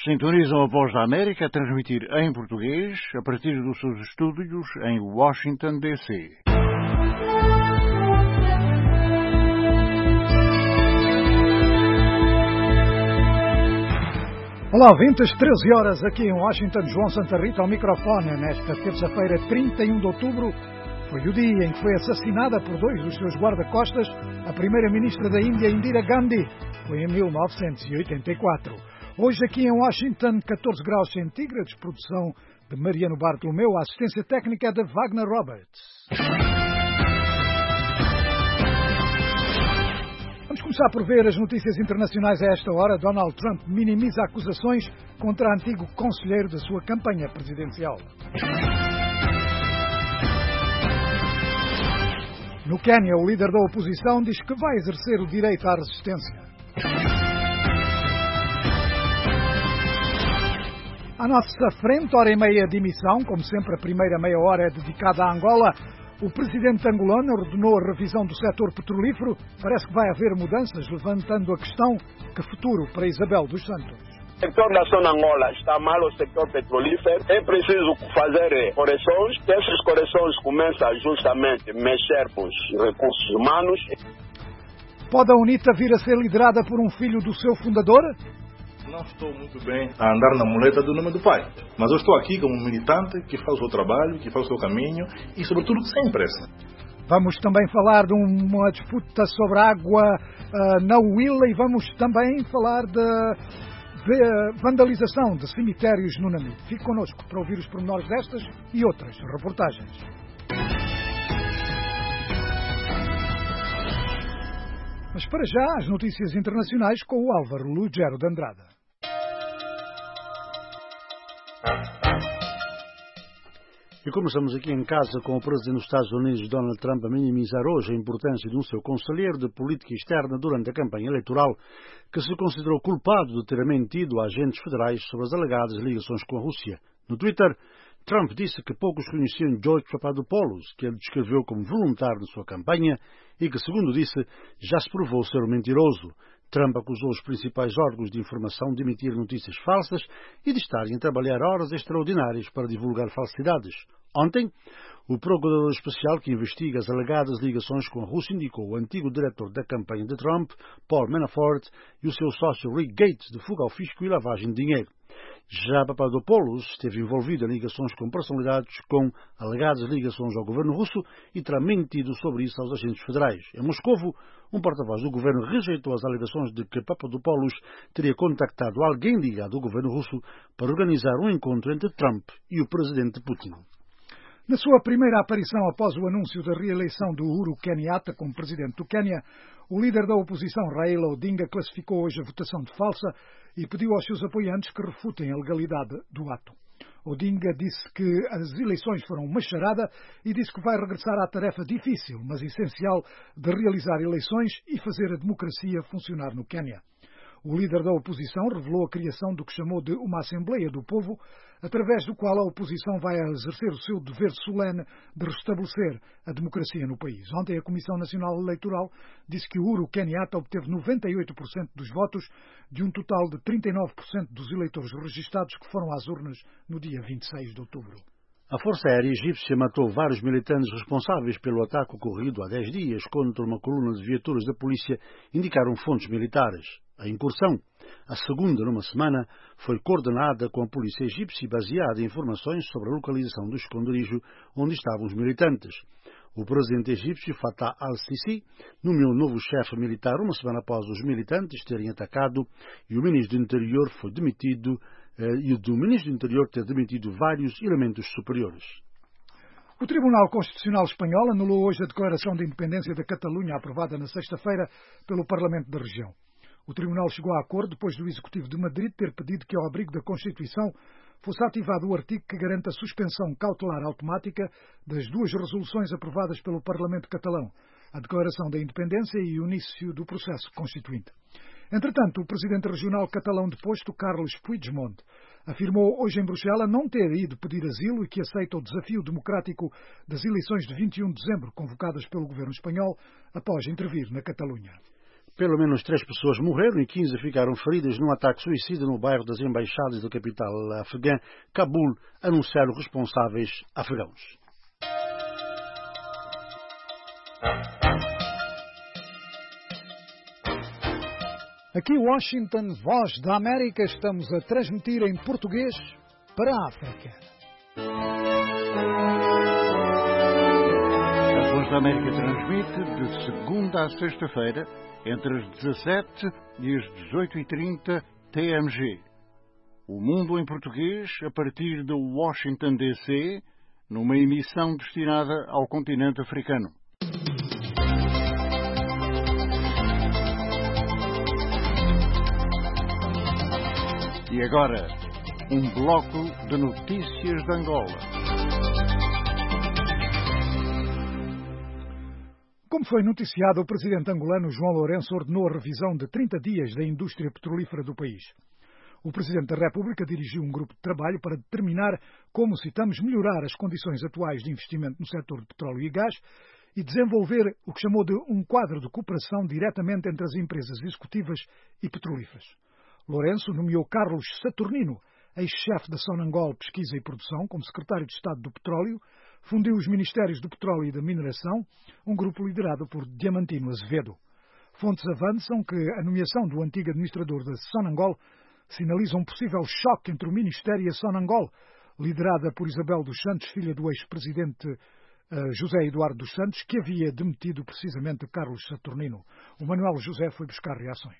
Sintonizam a Voz da América a transmitir em português a partir dos seus estúdios em Washington, D.C. Olá, ouvintes, 13 horas aqui em Washington, João Santa Rita ao microfone. Nesta terça-feira, 31 de outubro, foi o dia em que foi assassinada por dois dos seus guarda-costas a primeira-ministra da Índia, Indira Gandhi. Foi em 1984. Hoje aqui em Washington, 14 graus centígrados, produção de Mariano Bartolomeu, a assistência técnica é de Wagner Roberts. Vamos começar por ver as notícias internacionais a esta hora. Donald Trump minimiza acusações contra antigo conselheiro da sua campanha presidencial. No Quênia, o líder da oposição diz que vai exercer o direito à resistência. À nossa frente, hora e meia de emissão, como sempre a primeira meia hora é dedicada à Angola. O presidente angolano ordenou a revisão do setor petrolífero. Parece que vai haver mudanças, levantando a questão: que futuro para Isabel dos Santos? O setor da zona Angola está mal, o setor petrolífero. É preciso fazer correções. Essas correções começam justamente a mexer com os recursos humanos. Pode a UNITA vir a ser liderada por um filho do seu fundador? Não estou muito bem a andar na muleta do nome do pai, mas eu estou aqui como um militante que faz o seu trabalho, que faz o seu caminho e, sobretudo, sem pressa. Vamos também falar de uma disputa sobre a água na Huila e vamos também falar de vandalização de cemitérios no Namibe. Fique connosco para ouvir os pormenores destas e outras reportagens. Mas para já, as notícias internacionais com o Álvaro Lugero de Andrada. E começamos aqui em casa com o presidente dos Estados Unidos, Donald Trump, a minimizar hoje a importância de um seu conselheiro de política externa durante a campanha eleitoral, que se considerou culpado de ter mentido a agentes federais sobre as alegadas ligações com a Rússia. No Twitter, Trump disse que poucos conheciam George Papadopoulos, que ele descreveu como voluntário na sua campanha e que, segundo disse, já se provou ser um mentiroso. Trump acusou os principais órgãos de informação de emitir notícias falsas e de estarem a trabalhar horas extraordinárias para divulgar falsidades. Ontem, o procurador especial que investiga as alegadas ligações com a Rússia indicou o antigo diretor da campanha de Trump, Paul Manafort, e o seu sócio Rick Gates de fuga ao fisco e lavagem de dinheiro. Já Papadopoulos esteve envolvido em ligações com personalidades com alegadas ligações ao governo russo e terá mentido sobre isso aos agentes federais. Em Moscovo, um porta-voz do governo rejeitou as alegações de que Papadopoulos teria contactado alguém ligado ao governo russo para organizar um encontro entre Trump e o presidente Putin. Na sua primeira aparição após o anúncio da reeleição do Uhuru Kenyatta como presidente do Quênia, o líder da oposição, Raila Odinga, classificou hoje a votação de falsa e pediu aos seus apoiantes que refutem a legalidade do ato. Odinga disse que as eleições foram uma charada e disse que vai regressar à tarefa difícil, mas essencial, de realizar eleições e fazer a democracia funcionar no Quênia. O líder da oposição revelou a criação do que chamou de uma Assembleia do Povo, através do qual a oposição vai exercer o seu dever solene de restabelecer a democracia no país. Ontem, a Comissão Nacional Eleitoral disse que Uhuru Kenyatta obteve 98% dos votos de um total de 39% dos eleitores registados que foram às urnas no dia 26 de outubro. A Força Aérea Egípcia matou vários militantes responsáveis pelo ataque ocorrido há 10 dias contra uma coluna de viaturas da polícia, indicaram fontes militares. A incursão, a segunda numa semana, foi coordenada com a polícia egípcia baseada em informações sobre a localização do esconderijo onde estavam os militantes. O presidente egípcio, Fattah al-Sisi, nomeou novo chefe militar uma semana após os militantes terem atacado e o ministro do Interior foi demitido ter demitido vários elementos superiores. O Tribunal Constitucional Espanhol anulou hoje a Declaração de Independência da Catalunha, aprovada na sexta-feira pelo Parlamento da região. O Tribunal chegou a acordo depois do Executivo de Madrid ter pedido que, ao abrigo da Constituição, fosse ativado o artigo que garante a suspensão cautelar automática das duas resoluções aprovadas pelo Parlamento catalão, a Declaração da Independência e o início do processo constituinte. Entretanto, o presidente regional catalão deposto, Carles Puigdemont, afirmou hoje em Bruxelas não ter ido pedir asilo e que aceita o desafio democrático das eleições de 21 de dezembro, convocadas pelo governo espanhol, após intervir na Catalunha. Pelo menos 3 pessoas morreram e 15 ficaram feridas num ataque suicida no bairro das Embaixadas da capital afegã, Cabul, anunciaram responsáveis afegãos. Aqui Washington, Voz da América, estamos a transmitir em português para a África. A Voz da América transmite de segunda a sexta-feira, entre as 17 e as 18h30 TMG. O Mundo em Português, a partir de Washington, D.C., numa emissão destinada ao continente africano. E agora, um bloco de notícias de Angola. Como foi noticiado, o presidente angolano João Lourenço ordenou a revisão de 30 dias da indústria petrolífera do país. O presidente da República dirigiu um grupo de trabalho para determinar como, citamos, melhorar as condições atuais de investimento no setor de petróleo e gás e desenvolver o que chamou de um quadro de cooperação diretamente entre as empresas executivas e petrolíferas. Lourenço nomeou Carlos Saturnino, ex-chefe da Sonangol Pesquisa e Produção, como secretário de Estado do Petróleo, fundiu os Ministérios do Petróleo e da Mineração, um grupo liderado por Diamantino Azevedo. Fontes avançam que a nomeação do antigo administrador da Sonangol sinaliza um possível choque entre o Ministério e a Sonangol, liderada por Isabel dos Santos, filha do ex-presidente José Eduardo dos Santos, que havia demitido precisamente Carlos Saturnino. O Manuel José foi buscar reações.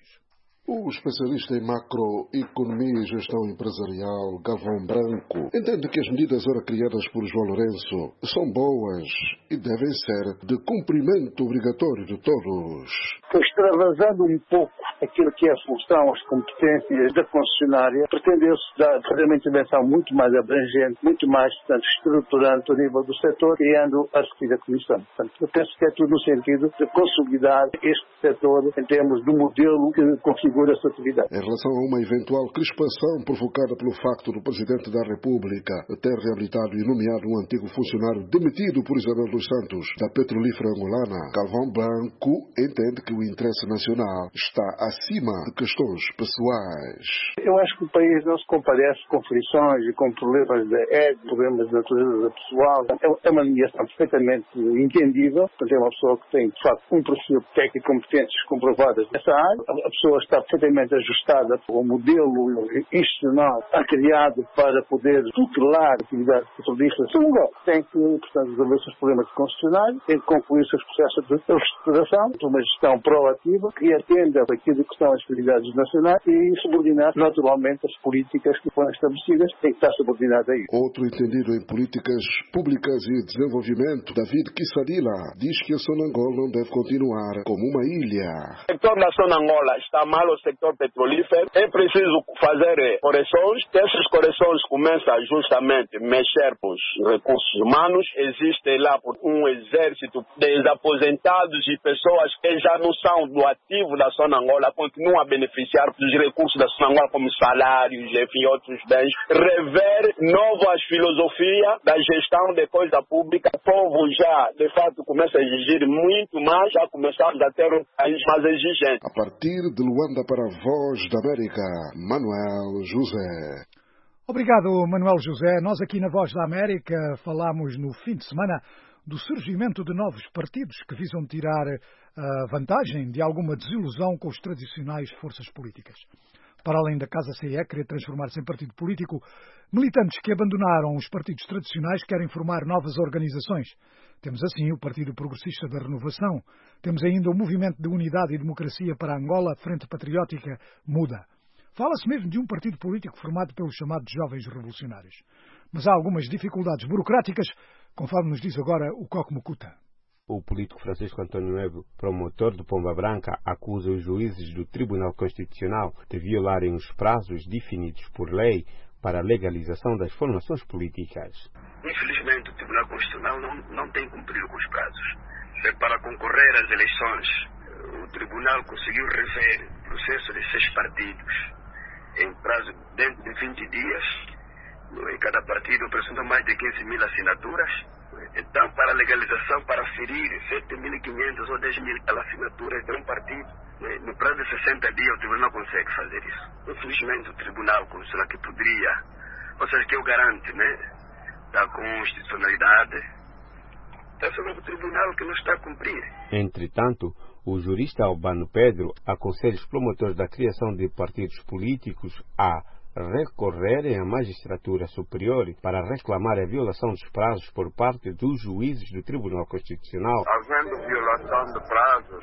O especialista em macroeconomia e gestão empresarial, Galvão Branco, entende que as medidas ora criadas por João Lourenço são boas e devem ser de cumprimento obrigatório de todos. Extravasando um pouco aquilo que é a solução, as competências da concessionária, pretendeu-se fazer uma intervenção muito mais abrangente, muito mais, portanto, estruturante ao nível do setor, criando a refletida comissão. Portanto, eu penso que é tudo no sentido de consolidar este setor em termos do modelo que configura a sua atividade. Em relação a uma eventual crispação provocada pelo facto do Presidente da República ter reabilitado e nomeado um antigo funcionário demitido por Isabel dos Santos, da petrolífera angolana, Galvão Branco entende que o interesse nacional está acima de questões pessoais. Eu acho que o país não se compadece com frições e com problemas de ego, problemas de natureza pessoal. É uma nomeação perfeitamente entendível. Portanto, é uma pessoa que tem, de facto, um perfil técnico e competências comprovadas nessa área. A pessoa está perfeitamente ajustada ao modelo institucional criado para poder tutelar a atividade petrolífera. Tem que, portanto, resolver os seus problemas de concessionário, tem que concluir os seus processos de reestruturação, uma gestão proativa que atenda aquilo que são as prioridades nacionais e subordinar naturalmente as políticas que foram estabelecidas, tem que estar subordinado a isso. Outro entendido em políticas públicas e desenvolvimento, David Kissadila, diz que a Sonangol não deve continuar como uma ilha. O setor da Sonangol está mal o setor petrolífero, é preciso fazer correções. Essas correções começam justamente a mexer com os recursos humanos. Existe lá um exército de aposentados e pessoas que já não são do ativo da Sonangol, continuam a beneficiar dos recursos da Sonangol como salários, enfim, outros bens. Rever novas filosofias da gestão de coisa pública. O povo já, de fato, começa a exigir muito mais, já começamos a ter um país mais exigente. A partir de Luanda para a Voz da América, Manuel José. Obrigado, Manuel José. Nós aqui na Voz da América falamos no fim de semana do surgimento de novos partidos que visam tirar a vantagem de alguma desilusão com as tradicionais forças políticas. Para além da Casa CE querer transformar-se em partido político, militantes que abandonaram os partidos tradicionais querem formar novas organizações. Temos assim o Partido Progressista da Renovação. Temos ainda o Movimento de Unidade e Democracia para Angola, Frente Patriótica Muda. Fala-se mesmo de um partido político formado pelos chamados Jovens Revolucionários. Mas há algumas dificuldades burocráticas, conforme nos diz agora o Coco Mucuta. O político Francisco Antônio Nevo, promotor do Pomba Branca, acusa os juízes do Tribunal Constitucional de violarem os prazos definidos por lei para a legalização das formações políticas. Infelizmente, o Tribunal Constitucional não tem cumprido com os prazos. Para concorrer às eleições, o Tribunal conseguiu rever o processo de 6 partidos em prazo dentro de 20 dias. Em cada partido apresentam mais de 15 mil assinaturas. Então, para a legalização, para ferir 7.500 ou 10.000 assinaturas de um partido, né, no prazo de 60 dias o tribunal consegue fazer isso. Infelizmente, o tribunal considera que poderia, ou seja, que o garante, né, da constitucionalidade, está sobre o tribunal que não está a cumprir. Entretanto, o jurista Albano Pedro aconselha os promotores da criação de partidos políticos a recorrerem à magistratura superior para reclamar a violação dos prazos por parte dos juízes do Tribunal Constitucional. Havendo violação de prazos,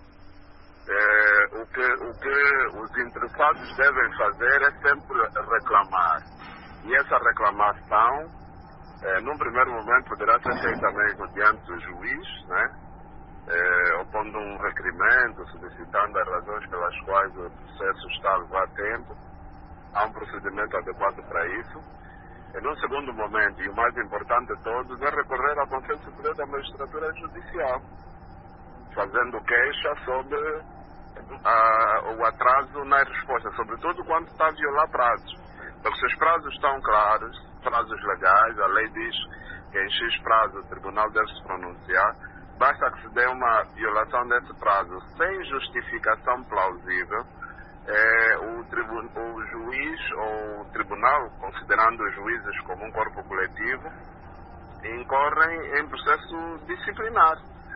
o que os interessados devem fazer é sempre reclamar. E essa reclamação, num primeiro momento, poderá ser feita mesmo diante do juiz, né? Opondo um requerimento, solicitando as razões pelas quais o processo está a levar tempo. Há um procedimento adequado para isso. E num segundo momento, e o mais importante de todos, é recorrer ao Conselho Superior da Magistratura Judicial, fazendo queixa sobre o atraso na resposta, sobretudo quando está a violar prazos. Porque se os prazos estão claros, prazos legais, a lei diz que em X prazo o tribunal deve se pronunciar, basta que se dê uma violação desse prazo sem justificação plausível, o juiz ou o tribunal, considerando os juízes como um corpo coletivo, incorrem em processo disciplinar.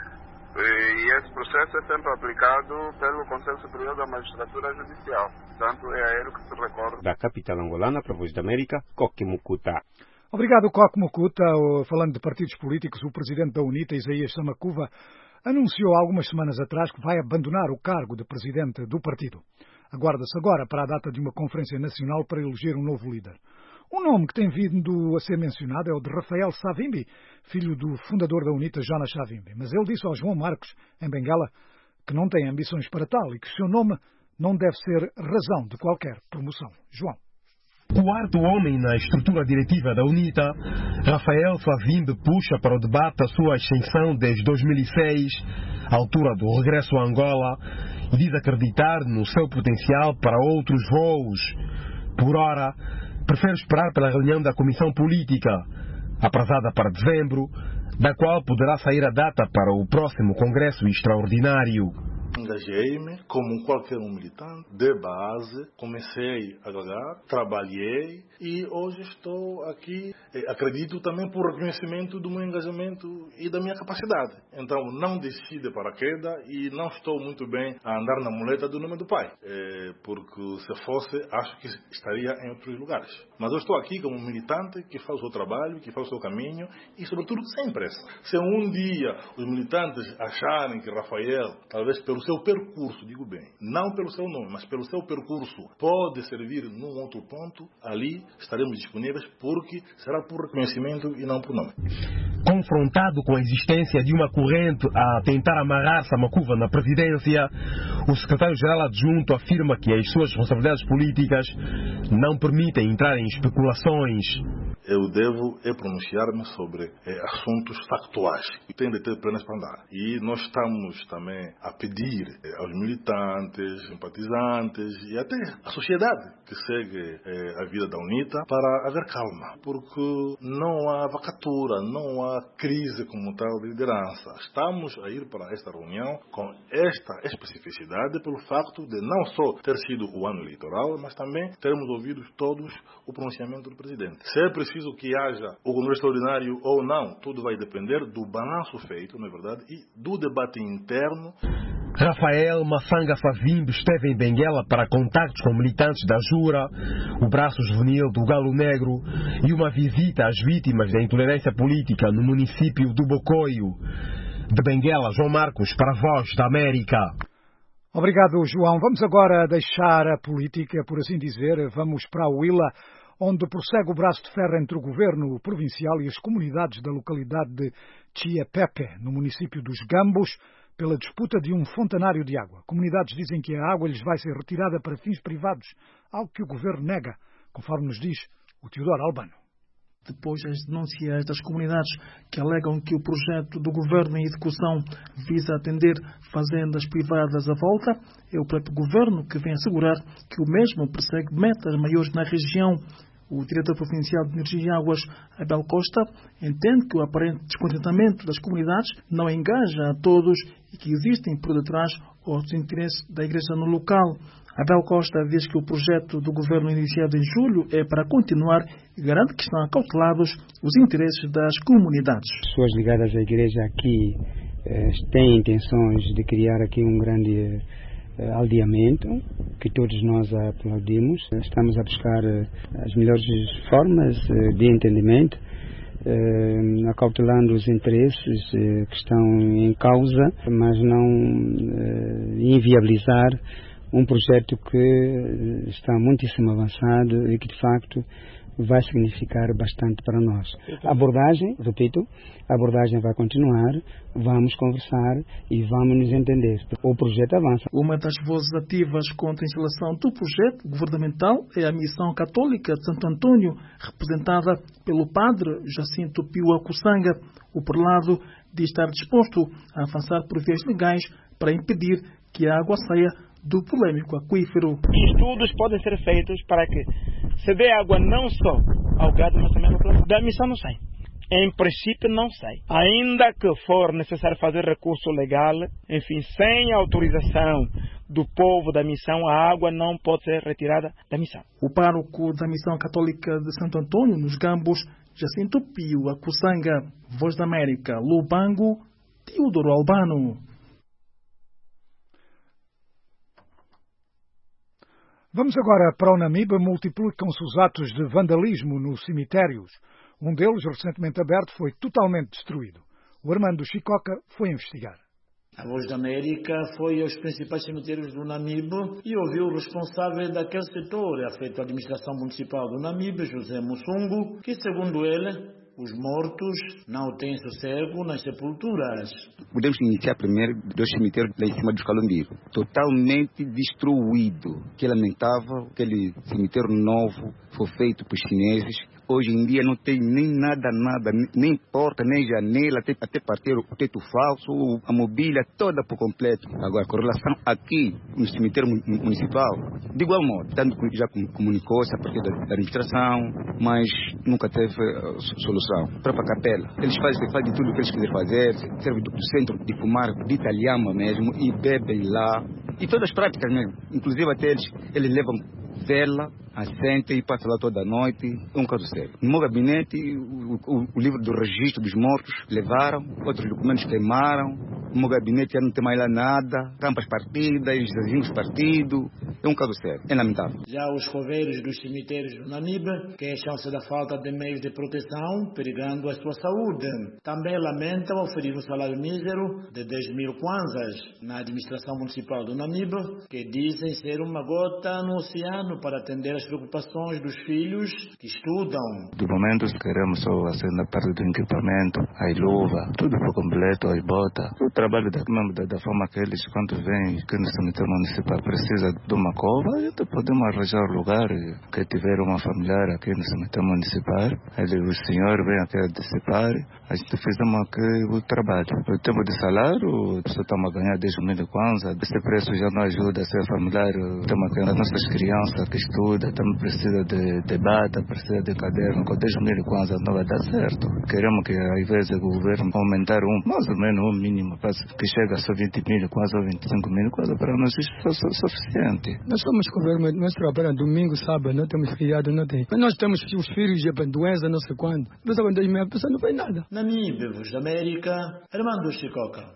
E esse processo é sempre aplicado pelo Conselho Superior da Magistratura Judicial. Portanto, é a ele que se recorre. Da capital angolana, para a Voz da América, Coque Mukuta. Obrigado, Coque Mukuta. Falando de partidos políticos, o presidente da UNITA, Isaías Samakuva, anunciou há algumas semanas atrás que vai abandonar o cargo de presidente do partido. Aguarda-se agora para a data de uma conferência nacional para eleger um novo líder. Um nome que tem vindo a ser mencionado é o de Rafael Savimbi, filho do fundador da UNITA, Jonas Savimbi. Mas ele disse ao João Marcos, em Benguela, que não tem ambições para tal e que o seu nome não deve ser razão de qualquer promoção. João. Quarto homem na estrutura diretiva da UNITA, Rafael Savimbi puxa para o debate a sua ascensão desde 2006, altura do regresso a Angola, e diz acreditar no seu potencial para outros voos. Por ora, prefere esperar pela reunião da Comissão Política, aprazada para dezembro, da qual poderá sair a data para o próximo Congresso Extraordinário. Engajei-me como qualquer um militante, de base, comecei a jogar, trabalhei e hoje estou aqui. Acredito também por reconhecimento do meu engajamento e da minha capacidade. Então não desci de paraquedas e não estou muito bem a andar na muleta do nome do pai. Porque se fosse, acho que estaria em outros lugares. Mas eu estou aqui como militante que faz o seu trabalho, que faz o seu caminho e sobretudo sem pressa. Se um dia os militantes acharem que Rafael, talvez pelo seu percurso, digo bem, não pelo seu nome, mas pelo seu percurso, pode servir num outro ponto, ali estaremos disponíveis porque será por reconhecimento e não por nome. Confrontado com a existência de uma corrente a tentar amarrar Samakuva na presidência, o secretário-geral adjunto afirma que as suas responsabilidades políticas não permitem entrar em especulações. Eu devo pronunciar-me sobre assuntos factuais que têm de ter plenas para andar. E nós estamos também a pedir aos militantes, simpatizantes e até à sociedade que segue a vida da UNITA para haver calma, porque não há vacatura, não há crise como tal de liderança. Estamos a ir para esta reunião com esta especificidade pelo facto de não só ter sido o ano eleitoral, mas também termos ouvido todos o pronunciamento do presidente. Se é preciso que haja o Congresso Extraordinário ou não, tudo vai depender do balanço feito, não é verdade, e do debate interno. Rafael Massanga Savimbi esteve em Benguela para contactos com militantes da Jura, o braço juvenil do Galo Negro e uma visita às vítimas da intolerância política no município do Bocoio. De Benguela, João Marcos, para a Voz da América. Obrigado, João. Vamos agora deixar a política, por assim dizer. Vamos para a Huila, onde prossegue o braço de ferro entre o governo provincial e as comunidades da localidade de Chiapepe, no município dos Gambos, pela disputa de um fontanário de água. Comunidades dizem que a água lhes vai ser retirada para fins privados, algo que o governo nega, conforme nos diz o Teodoro Albano. Depois das denúncias das comunidades que alegam que o projeto do governo em execução visa atender fazendas privadas à volta, é o próprio governo que vem assegurar que o mesmo persegue metas maiores na região. O diretor provincial de Energia e Águas, Abel Costa, entende que o aparente descontentamento das comunidades não engaja a todos e que existem por detrás outros interesses da Igreja no local. Abel Costa diz que o projeto do governo iniciado em julho é para continuar e garante que estão acautelados os interesses das comunidades. As pessoas ligadas à Igreja aqui têm intenções de criar aqui um grande aldeamento, que todos nós aplaudimos. Estamos a buscar as melhores formas de entendimento, acautelando os interesses que estão em causa, mas não inviabilizar um projeto que está muitíssimo avançado e que, de facto, vai significar bastante para nós. A abordagem vai continuar, vamos conversar e vamos nos entender. O projeto avança. Uma das vozes ativas contra a instalação do projeto governamental é a Missão Católica de Santo Antônio, representada pelo padre Jacinto Pio Acussanga. O prelado diz estar disposto a avançar por vias legais para impedir que a água saia do polêmico aquífero. Estudos podem ser feitos para que se dê água não só ao gado, mas também à população. Da missão não sai. Em princípio não sai. Ainda que for necessário fazer recurso legal, enfim, sem autorização do povo da missão, a água não pode ser retirada da missão. O pároco da Missão Católica de Santo Antônio, nos Gambos, Jacinto Pio Acussanga. Voz da América, Lubango, Teodoro Albano. Vamos agora para o Namibe. Multiplicam-se os atos de vandalismo nos cemitérios. Um deles, recentemente aberto, foi totalmente destruído. O Armando Chicoca foi investigar. A Voz da América foi aos principais cemitérios do Namibe e ouviu o responsável daquele setor, afeto à administração municipal do Namibe, José Mussungu, que, segundo ele, os mortos não têm sossego nas sepulturas. Podemos iniciar primeiro do cemitério lá em cima dos Calombiros, totalmente destruído. Que lamentável, aquele cemitério novo foi feito por chineses. Hoje em dia não tem nem nada, nem porta, nem janela, até partir o teto falso, a mobília toda por completo. Agora, com relação aqui no cemitério municipal, de igual modo, tanto que já comunicou-se a partir da administração, mas nunca teve solução. A própria capela, eles fazem tudo o que eles quiserem fazer, serve do centro de fumar de Italiama mesmo e bebem lá. E todas as práticas mesmo, inclusive até eles levam vela, assenta e passa lá toda a noite. É um caso sério. No meu gabinete, o livro do registro dos mortos levaram, outros documentos queimaram. No meu gabinete já não tem mais lá nada, campas partidas, vizinhos partidos. É um caso sério, é lamentável. Já os coveiros dos cemitérios do Namibe queixam-se da falta de meios de proteção, perigando a sua saúde. Também lamentam oferir um salário mísero de 10.000 kwanzas na administração municipal do Namibe, que dizem ser uma gota no oceano para atender as preocupações dos filhos que estudam. Do momento queremos só assim na parte do equipamento, as luvas, tudo por completo, as botas. O trabalho da forma que eles, quando vêm aqui no cemitério municipal, precisa de uma cova, então podemos arranjar lugar que tiver uma familiar aqui no cemitério municipal. O senhor vem aqui a dissipar, a gente fizemos aqui o trabalho. O tempo de salário, só estamos a ganhar 10.000 kwanza. Esse preço já não ajuda a ser familiar. Temos aqui as nossas crianças que estudam, também precisa de bata, precisa de caderno. Com 10.000 kwanza não vai dar certo. Queremos que, ao invés do governo aumentar mais ou menos um mínimo, que chega a só 20.000 kwanza ou 25.000 kwanza, para nós isso é suficiente. Nós somos governo, nós trabalhamos domingo, sábado, não temos criado, não tem. Mas nós temos os filhos de doença, não sei quando. Pessoal, a pessoa não faz nada. Namibe, Voz da América, Armando Chicoca.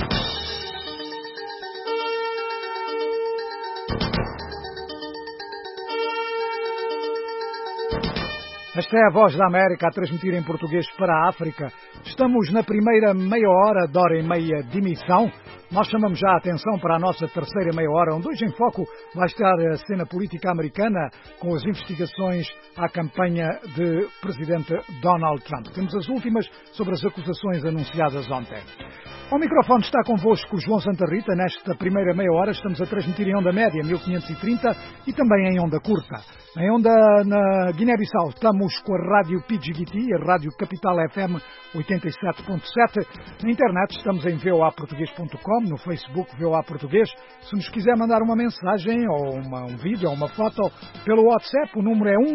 Esta é a Voz da América a transmitir em português para a África. Estamos na primeira meia hora de hora e meia de emissão. Nós chamamos já a atenção para a nossa terceira meia hora, onde hoje em foco vai estar a cena política americana com as investigações à campanha de presidente Donald Trump. Temos as últimas sobre as acusações anunciadas ontem. Ao microfone está convosco João Santa Rita. Nesta primeira meia hora estamos a transmitir em onda média 1530 e também em onda curta. Em onda na Guiné-Bissau estamos com a Rádio PGBT, a Rádio Capital FM 87.7. Na internet estamos em voaportugues.com no Facebook VOA Português. Se nos quiser mandar uma mensagem ou um vídeo ou uma foto pelo WhatsApp, o número é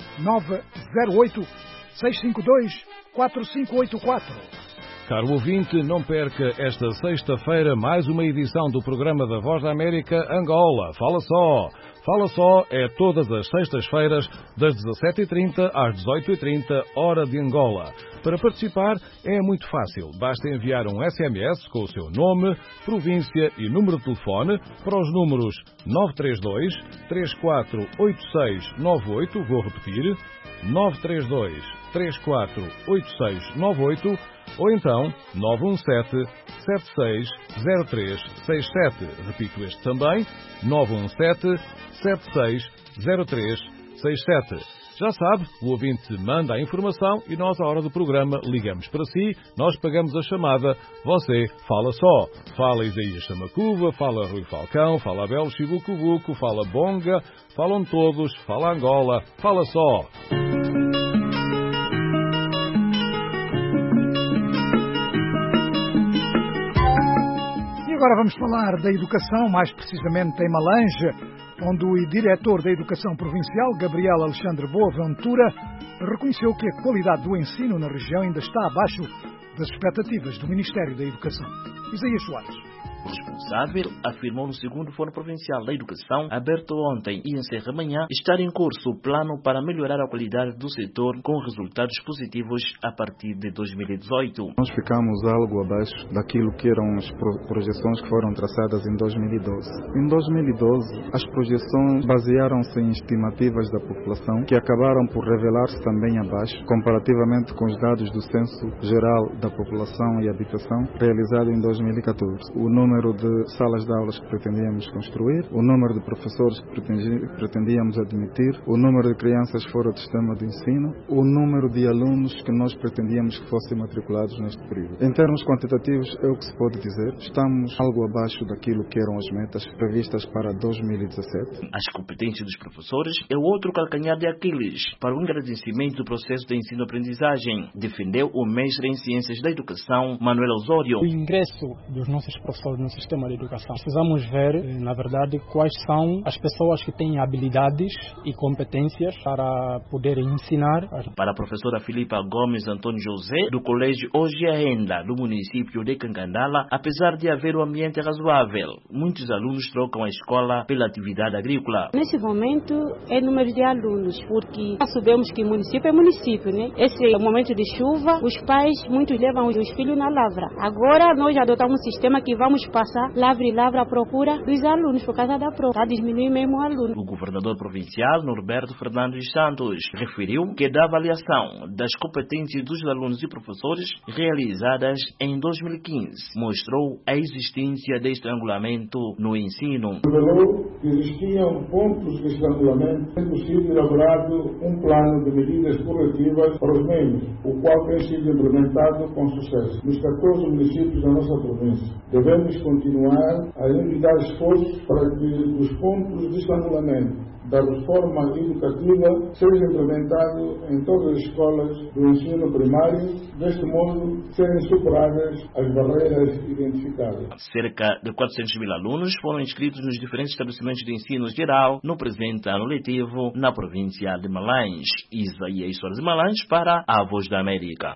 1-908-652-4584. Caro ouvinte, não perca esta sexta-feira mais uma edição do programa da Voz da América Angola. Fala Só! Fala Só é todas as sextas-feiras, das 17h30 às 18h30, hora de Angola. Para participar é muito fácil. Basta enviar um SMS com o seu nome, província e número de telefone para os números 932-348698, vou repetir, 932-348698, ou então 917-760367. Repito este também, 917-760367. Já sabe, o ouvinte manda a informação e nós, à hora do programa, ligamos para si, nós pagamos a chamada, você fala só. Fala Isaías Chamacuva, fala Rui Falcão, fala Abel Chibucubuco, fala Bonga, falam todos, fala Angola, fala só. Agora vamos falar da educação, mais precisamente em Malange, onde o diretor da Educação Provincial, Gabriel Alexandre Boaventura, reconheceu que a qualidade do ensino na região ainda está abaixo das expectativas do Ministério da Educação. Isaías Soares. O responsável afirmou no segundo Fórum Provincial da Educação, aberto ontem e encerra amanhã, estar em curso o plano para melhorar a qualidade do setor com resultados positivos a partir de 2018. Nós ficamos algo abaixo daquilo que eram as projeções que foram traçadas em 2012. Em 2012, as projeções basearam-se em estimativas da população que acabaram por revelar-se também abaixo, comparativamente com os dados do Censo Geral da População e Habitação, realizado em 2014. O número de salas de aulas que pretendíamos construir, o número de professores que pretendíamos admitir, o número de crianças fora do sistema de ensino, o número de alunos que nós pretendíamos que fossem matriculados neste período. Em termos quantitativos, é o que se pode dizer, estamos algo abaixo daquilo que eram as metas previstas para 2017. As competências dos professores é o outro calcanhar de Aquiles para o engrandecimento do processo de ensino-aprendizagem, defendeu o mestre em Ciências da Educação, Manuel Osório. O ingresso dos nossos professores no sistema de educação. Precisamos ver, na verdade, quais são as pessoas que têm habilidades e competências para poderem ensinar. Para a professora Filipa Gomes Antônio José, do Colégio Hoje Ainda, do município de Cancandala, apesar de haver um ambiente razoável, muitos alunos trocam a escola pela atividade agrícola. Nesse momento, é número de alunos, porque nós sabemos que município é município, né? Esse é o momento de chuva, os pais, muitos levam os filhos na lavra. Agora, nós adotamos um sistema que vamos passar lavra e lavra à procura dos alunos por causa da prova. Está diminuindo mesmo o aluno. O governador provincial, Norberto Fernandes Santos, referiu que da avaliação das competências dos alunos e professores realizadas em 2015, mostrou a existência de estrangulamento no ensino. Revelou que existiam pontos de estrangulamento, tendo sido elaborado um plano de medidas corretivas para os mesmos, o qual tem sido implementado com sucesso nos 14 municípios da nossa província. Devemos continuar a unidar esforços para que os pontos de estrangulamento da reforma educativa seja implementado em todas as escolas do ensino primário, deste modo serem superadas as barreiras identificadas. Cerca de 400 mil alunos foram inscritos nos diferentes estabelecimentos de ensino geral no presente ano letivo na província de Malange. Isaías Soares de Malange para a Voz da América.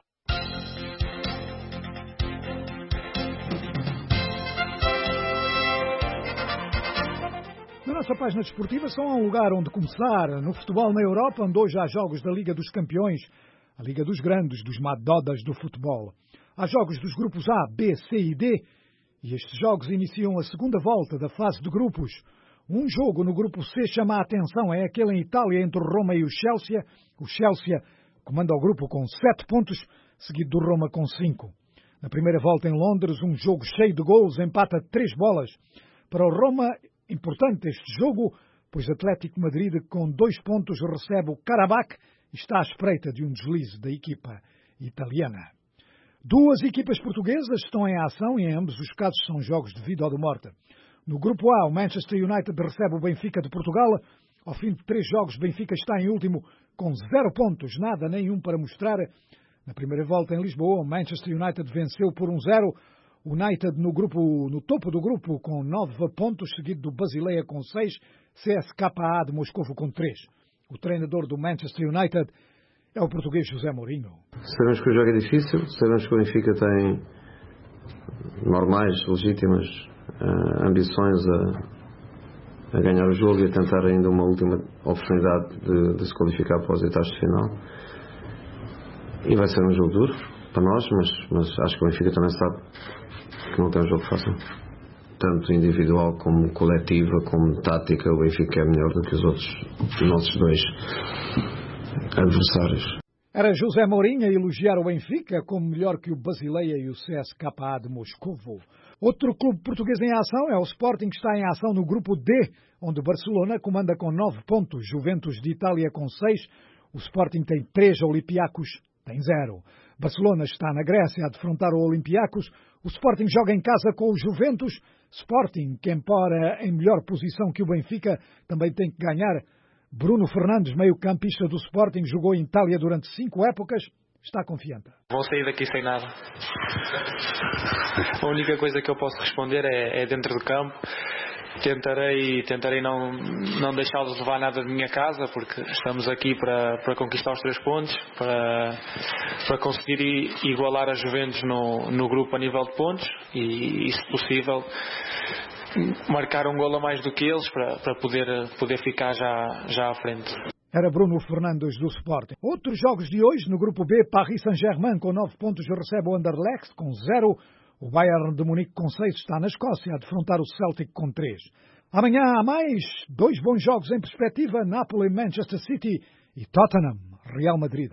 Na nossa página desportiva, só há um lugar onde começar. No futebol na Europa, onde hoje há jogos da Liga dos Campeões, a Liga dos Grandes, dos Madodas do futebol. Há jogos dos grupos A, B, C e D, e estes jogos iniciam a segunda volta da fase de grupos. Um jogo no grupo C chama a atenção, é aquele em Itália entre o Roma e o Chelsea. O Chelsea comanda o grupo com 7 pontos, seguido do Roma com 5. Na primeira volta em Londres, um jogo cheio de gols, empata 3 bolas. Para o Roma, importante este jogo, pois Atlético Madrid, com 2 pontos, recebe o Karabakh e está à espreita de um deslize da equipa italiana. Duas equipas portuguesas estão em ação e em ambos os casos são jogos de vida ou de morte. No grupo A, o Manchester United recebe o Benfica de Portugal. Ao fim de 3 jogos, Benfica está em último com 0 pontos, nada nenhum para mostrar. Na primeira volta em Lisboa, o Manchester United venceu por 1-0. United no topo do grupo com 9 pontos, seguido do Basileia com 6, CSKA de Moscovo com 3. O treinador do Manchester United é o português José Mourinho. Sabemos que o jogo é difícil, sabemos que o Benfica tem normais, legítimas ambições a ganhar o jogo e a tentar ainda uma última oportunidade de se qualificar para os oitavos de final. E vai ser um jogo duro para nós, mas acho que o Benfica também sabe que não tem um jogo fácil. Tanto individual como coletiva, como tática, o Benfica é melhor do que os nossos dois adversários. Era José Mourinho a elogiar o Benfica como melhor que o Basileia e o CSKA de Moscovo. Outro clube português em ação é o Sporting, que está em ação no grupo D, onde Barcelona comanda com 9 pontos, Juventus de Itália com 6, o Sporting tem 3, Olympiacos tem 0. Barcelona está na Grécia a defrontar o Olympiacos, o Sporting joga em casa com o Juventus, Sporting, que embora em melhor posição que o Benfica, também tem que ganhar. Bruno Fernandes, meio-campista do Sporting, jogou em Itália durante 5 épocas, está confiante. Vou sair daqui sem nada. A única coisa que eu posso responder é dentro do campo. Tentarei não deixá-los levar nada de minha casa, porque estamos aqui para conquistar os 3 pontos, para conseguir igualar a Juventus no grupo a nível de pontos e se possível, marcar um golo a mais do que eles para poder ficar já à frente. Era Bruno Fernandes do Sporting. Outros jogos de hoje, no grupo B, Paris Saint-Germain com 9 pontos recebe o Anderlecht com 0. O Bayern de Munique com 6 está na Escócia a defrontar o Celtic com 3. Amanhã há mais 2 bons jogos em perspectiva, Napoli, Manchester City e Tottenham, Real Madrid.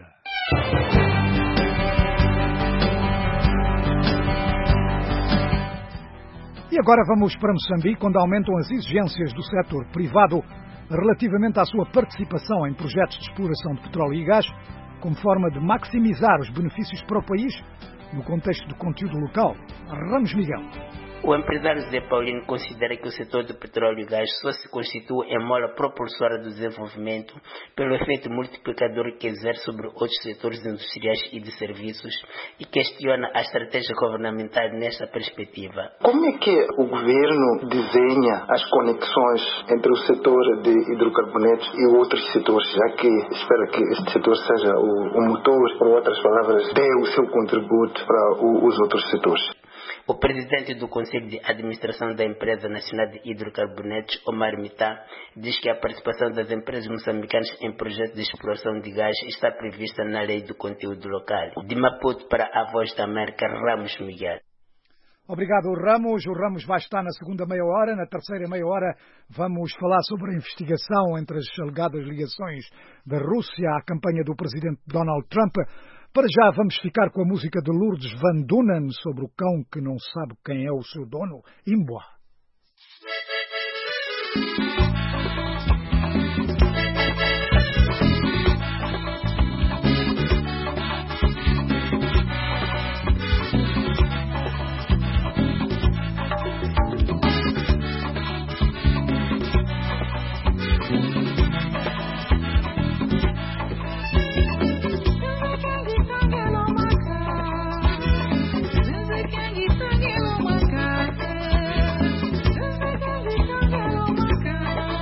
E agora vamos para Moçambique, onde aumentam as exigências do setor privado relativamente à sua participação em projetos de exploração de petróleo e gás, como forma de maximizar os benefícios para o país no contexto do conteúdo local. Ramos Miguel. O empresário Zé Paulino considera que o setor do petróleo e gás só se constitui em mola propulsora do desenvolvimento pelo efeito multiplicador que exerce sobre outros setores industriais e de serviços e questiona a estratégia governamental nesta perspectiva. Como é que o governo desenha as conexões entre o setor de hidrocarbonetos e outros setores, já que espera que este setor seja o motor, por outras palavras, dê o seu contributo para os outros setores? O presidente do Conselho de Administração da Empresa Nacional de Hidrocarbonetos, Omar Mitá, diz que a participação das empresas moçambicanas em projetos de exploração de gás está prevista na Lei do Conteúdo Local. De Maputo para a Voz da América, Ramos Miguel. Obrigado, Ramos. O Ramos vai estar na segunda meia hora. Na terceira meia hora vamos falar sobre a investigação entre as alegadas ligações da Rússia à campanha do presidente Donald Trump. Para já vamos ficar com a música de Lourdes Van Dunen sobre o cão que não sabe quem é o seu dono, Imboa. Sangue no macaco.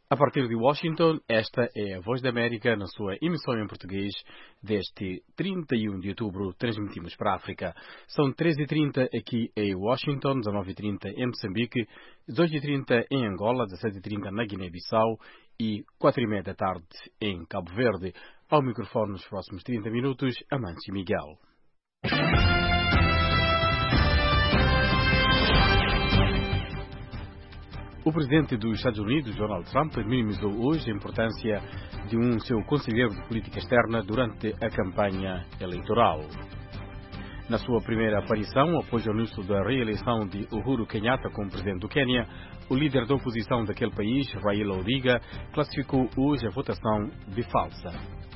A partir de Washington, esta é a Voz da América na sua emissão em português deste 31 de outubro. Transmitimos para a África. São 13h30 aqui em Washington, 19h30 em Moçambique, 18h30 em Angola, 17h30 na Guiné-Bissau e 4h30 da tarde em Cabo Verde. Ao microfone nos próximos 30 minutos, Amâncio Miguel. O presidente dos Estados Unidos, Donald Trump, minimizou hoje a importância de seu conselheiro de política externa durante a campanha eleitoral. Na sua primeira aparição, após o anúncio da reeleição de Uhuru Kenyatta como presidente do Quênia, o líder da oposição daquele país, Raila Odinga, classificou hoje a votação de falsa.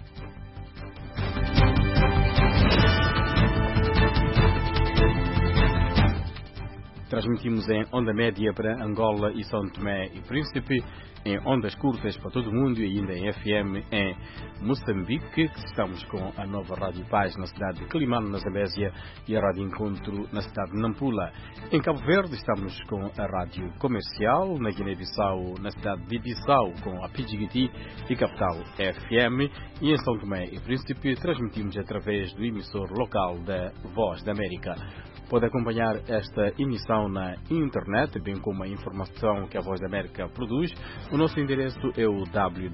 Transmitimos em onda média para Angola e São Tomé e Príncipe, em ondas curtas para todo o mundo e ainda em FM em Moçambique. Estamos com a nova Rádio Paz na cidade de Quelimane, na Zambésia, e a Rádio Encontro na cidade de Nampula. Em Cabo Verde estamos com a Rádio Comercial, na Guiné-Bissau, na cidade de Bissau, com a Pidgiti e Capital FM, e em São Tomé e Príncipe transmitimos através do emissor local da Voz da América. Pode acompanhar esta emissão na internet, bem como a informação que a Voz da América produz. O nosso endereço é o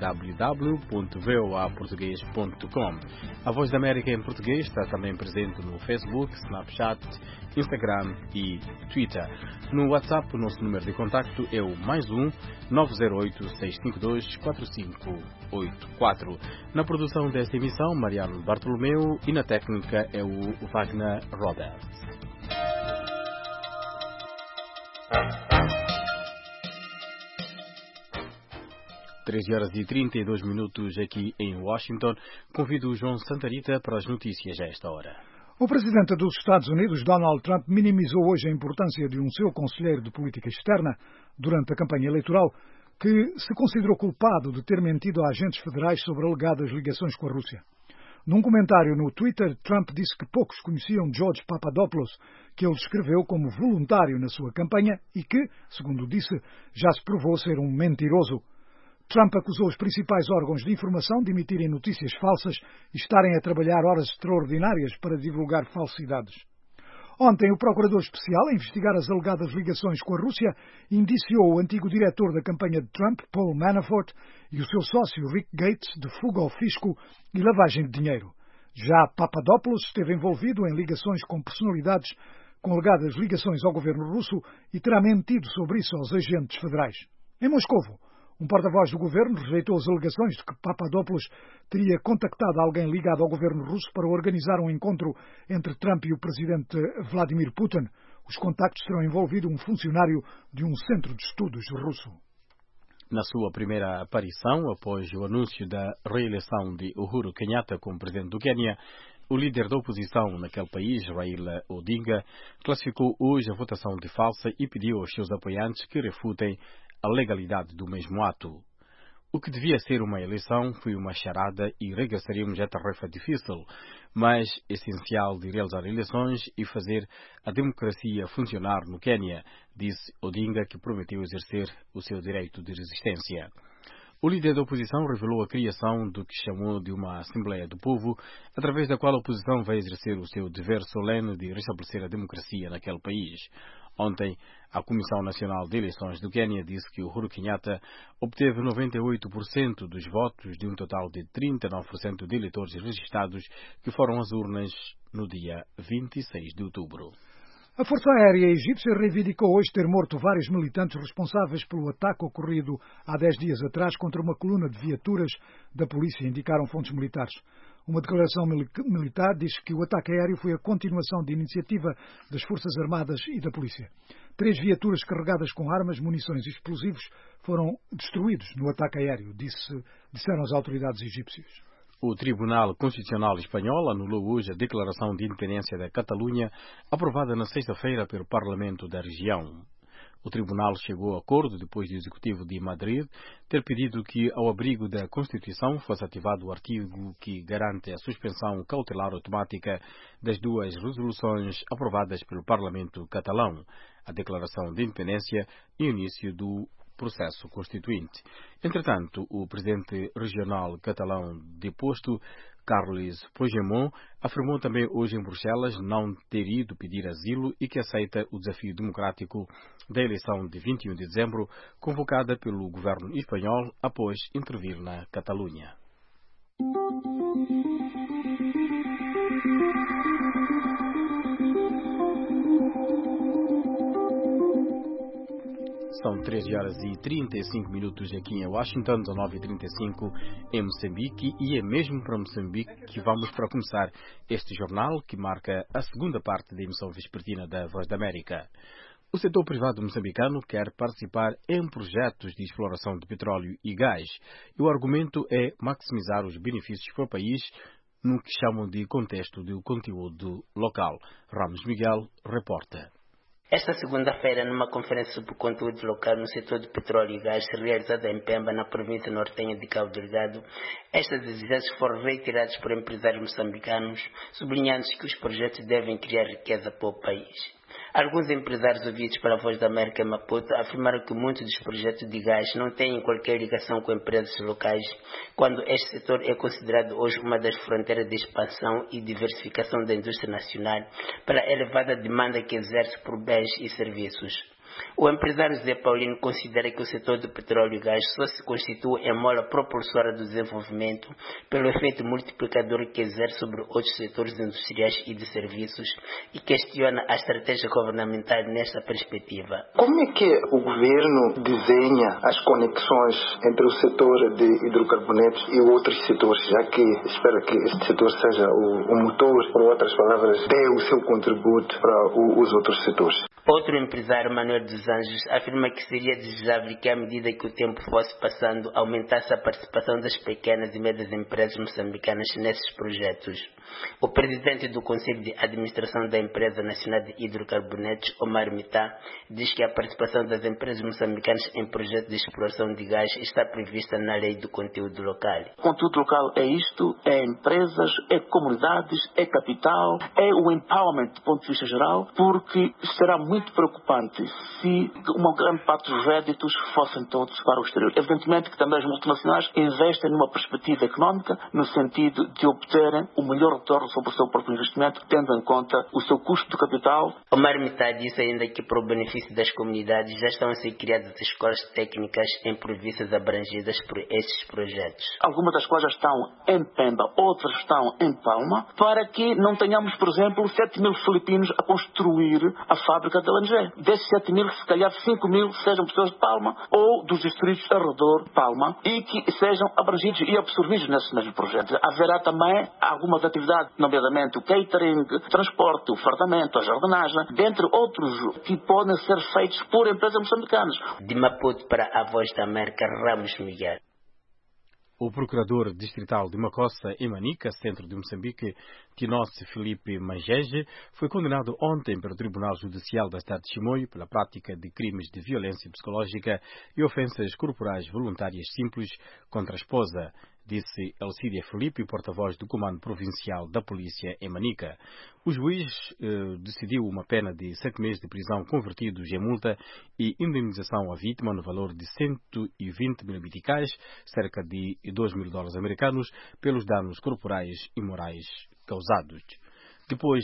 www.voaportugues.com. A Voz da América em português está também presente no Facebook, Snapchat, Instagram e Twitter. No WhatsApp, o nosso número de contacto é o +1 908 652 4584. Na produção desta emissão, Mariano Bartolomeu, e na técnica é o Wagner Roberts. 13h32 aqui em Washington. Convido o João Santarita para as notícias a esta hora. O presidente dos Estados Unidos, Donald Trump, minimizou hoje a importância de seu conselheiro de política externa durante a campanha eleitoral, que se considerou culpado de ter mentido a agentes federais sobre alegadas ligações com a Rússia. Num comentário no Twitter, Trump disse que poucos conheciam George Papadopoulos, que ele descreveu como voluntário na sua campanha e que, segundo disse, já se provou ser um mentiroso. Trump acusou os principais órgãos de informação de emitirem notícias falsas e estarem a trabalhar horas extraordinárias para divulgar falsidades. Ontem, o procurador especial a investigar as alegadas ligações com a Rússia indiciou o antigo diretor da campanha de Trump, Paul Manafort, e o seu sócio Rick Gates de fuga ao fisco e lavagem de dinheiro. Já Papadopoulos esteve envolvido em ligações com personalidades com alegadas ligações ao governo russo e terá mentido sobre isso aos agentes federais. Em Moscovo, um porta-voz do governo rejeitou as alegações de que Papadopoulos teria contactado alguém ligado ao governo russo para organizar um encontro entre Trump e o presidente Vladimir Putin. Os contactos terão envolvido um funcionário de um centro de estudos russo. Na sua primeira aparição, após o anúncio da reeleição de Uhuru Kenyatta como presidente do Quênia, o líder da oposição naquele país, Raila Odinga, classificou hoje a votação de falsa e pediu aos seus apoiantes que refutem a legalidade do mesmo ato. O que devia ser uma eleição foi uma charada e regressaríamos a tarefa difícil, mas essencial de realizar eleições e fazer a democracia funcionar no Quênia, disse Odinga, que prometeu exercer o seu direito de resistência. O líder da oposição revelou a criação do que chamou de uma Assembleia do Povo, através da qual a oposição vai exercer o seu dever solene de restabelecer a democracia naquele país. Ontem, a Comissão Nacional de Eleições do Quênia disse que Uhuru Kenyatta obteve 98% dos votos de um total de 39% de eleitores registrados que foram às urnas no dia 26 de outubro. A Força Aérea Egípcia reivindicou hoje ter morto vários militantes responsáveis pelo ataque ocorrido há 10 dias atrás contra uma coluna de viaturas da polícia, indicaram fontes militares. Uma declaração militar diz que o ataque aéreo foi a continuação de iniciativa das Forças Armadas e da polícia. 3 viaturas carregadas com armas, munições e explosivos foram destruídos no ataque aéreo, disseram as autoridades egípcias. O Tribunal Constitucional Espanhol anulou hoje a Declaração de Independência da Catalunha, aprovada na sexta-feira pelo Parlamento da região. O Tribunal chegou a acordo depois do Executivo de Madrid ter pedido que, ao abrigo da Constituição, fosse ativado o artigo que garante a suspensão cautelar automática das 2 resoluções aprovadas pelo Parlamento catalão, a Declaração de Independência e o início do processo constituinte. Entretanto, o presidente regional catalão deposto, Carles Puigdemont, afirmou também hoje em Bruxelas não ter ido pedir asilo e que aceita o desafio democrático da eleição de 21 de dezembro, convocada pelo governo espanhol após intervir na Catalunha. São 13 horas e 35 minutos aqui em Washington, 19h35 em Moçambique, e é mesmo para Moçambique que vamos para começar este jornal que marca a segunda parte da emissão vespertina da Voz da América. O setor privado moçambicano quer participar em projetos de exploração de petróleo e gás, e o argumento é maximizar os benefícios para o país no que chamam de contexto do conteúdo local. Ramos Miguel reporta. Esta segunda-feira, numa conferência sobre conteúdo local no setor de petróleo e gás, realizada em Pemba, na província nortenha de Cabo Delgado, estas exigências foram reiteradas por empresários moçambicanos, sublinhando que os projetos devem criar riqueza para o país. Alguns empresários ouvidos pela Voz da América em Maputo afirmaram que muitos dos projetos de gás não têm qualquer ligação com empresas locais, quando este setor é considerado hoje uma das fronteiras de expansão e diversificação da indústria nacional pela elevada demanda que exerce por bens e serviços. O empresário Zé Paulino considera que o setor do petróleo e gás só se constitui em mola propulsora do desenvolvimento pelo efeito multiplicador que exerce sobre outros setores industriais e de serviços, e questiona a estratégia governamental nesta perspectiva. Como é que o governo desenha as conexões entre o setor de hidrocarbonetos e outros setores, já que espera que este setor seja o motor, por outras palavras, dê o seu contributo para os outros setores? Outro empresário, Manuel dos Anjos, afirma que seria desejável que, à medida que o tempo fosse passando, aumentasse a participação das pequenas e médias empresas moçambicanas nesses projetos. O presidente do Conselho de Administração da Empresa Nacional de Hidrocarbonetos, Omar Mitá, diz que a participação das empresas moçambicanas em projetos de exploração de gás está prevista na Lei do Conteúdo Local. O conteúdo local é isto, é empresas, é comunidades, é capital, é o empowerment do ponto de vista geral, porque será muito preocupante se uma grande parte dos réditos fossem todos para o exterior. Evidentemente que também as multinacionais investem numa perspectiva económica, no sentido de obterem o melhor retorno sobre o seu próprio investimento, tendo em conta o seu custo de capital. Omar Mitá disse ainda que, para o benefício das comunidades, já estão a ser criadas escolas técnicas em províncias abrangidas por esses projetos. Algumas das quais já estão em Pemba, outras estão em Palma, para que não tenhamos, por exemplo, 7.000 filipinos a construir a fábrica da ONG. Desses 7.000, se calhar 5.000 sejam pessoas de Palma ou dos distritos ao redor de Palma, e que sejam abrangidos e absorvidos nesses mesmos projetos. Haverá também algumas atividades, nomeadamente o catering, o transporte, o fardamento, a jardinagem, dentre outros que podem ser feitos por empresas moçambicanas. De Maputo para a Voz da América, Ramos Miguel. O procurador distrital de Macossa, em Manica, centro de Moçambique, Tinosse Felipe Manjeje, foi condenado ontem pelo Tribunal Judicial da cidade de Chimoio pela prática de crimes de violência psicológica e ofensas corporais voluntárias simples contra a esposa, disse Alcídia Felipe, porta-voz do Comando Provincial da Polícia em Manica. O juiz decidiu uma pena de 7 meses de prisão convertidos em multa e indenização à vítima no valor de 120 mil meticais, cerca de $2.000 americanos, pelos danos corporais e morais causados. Depois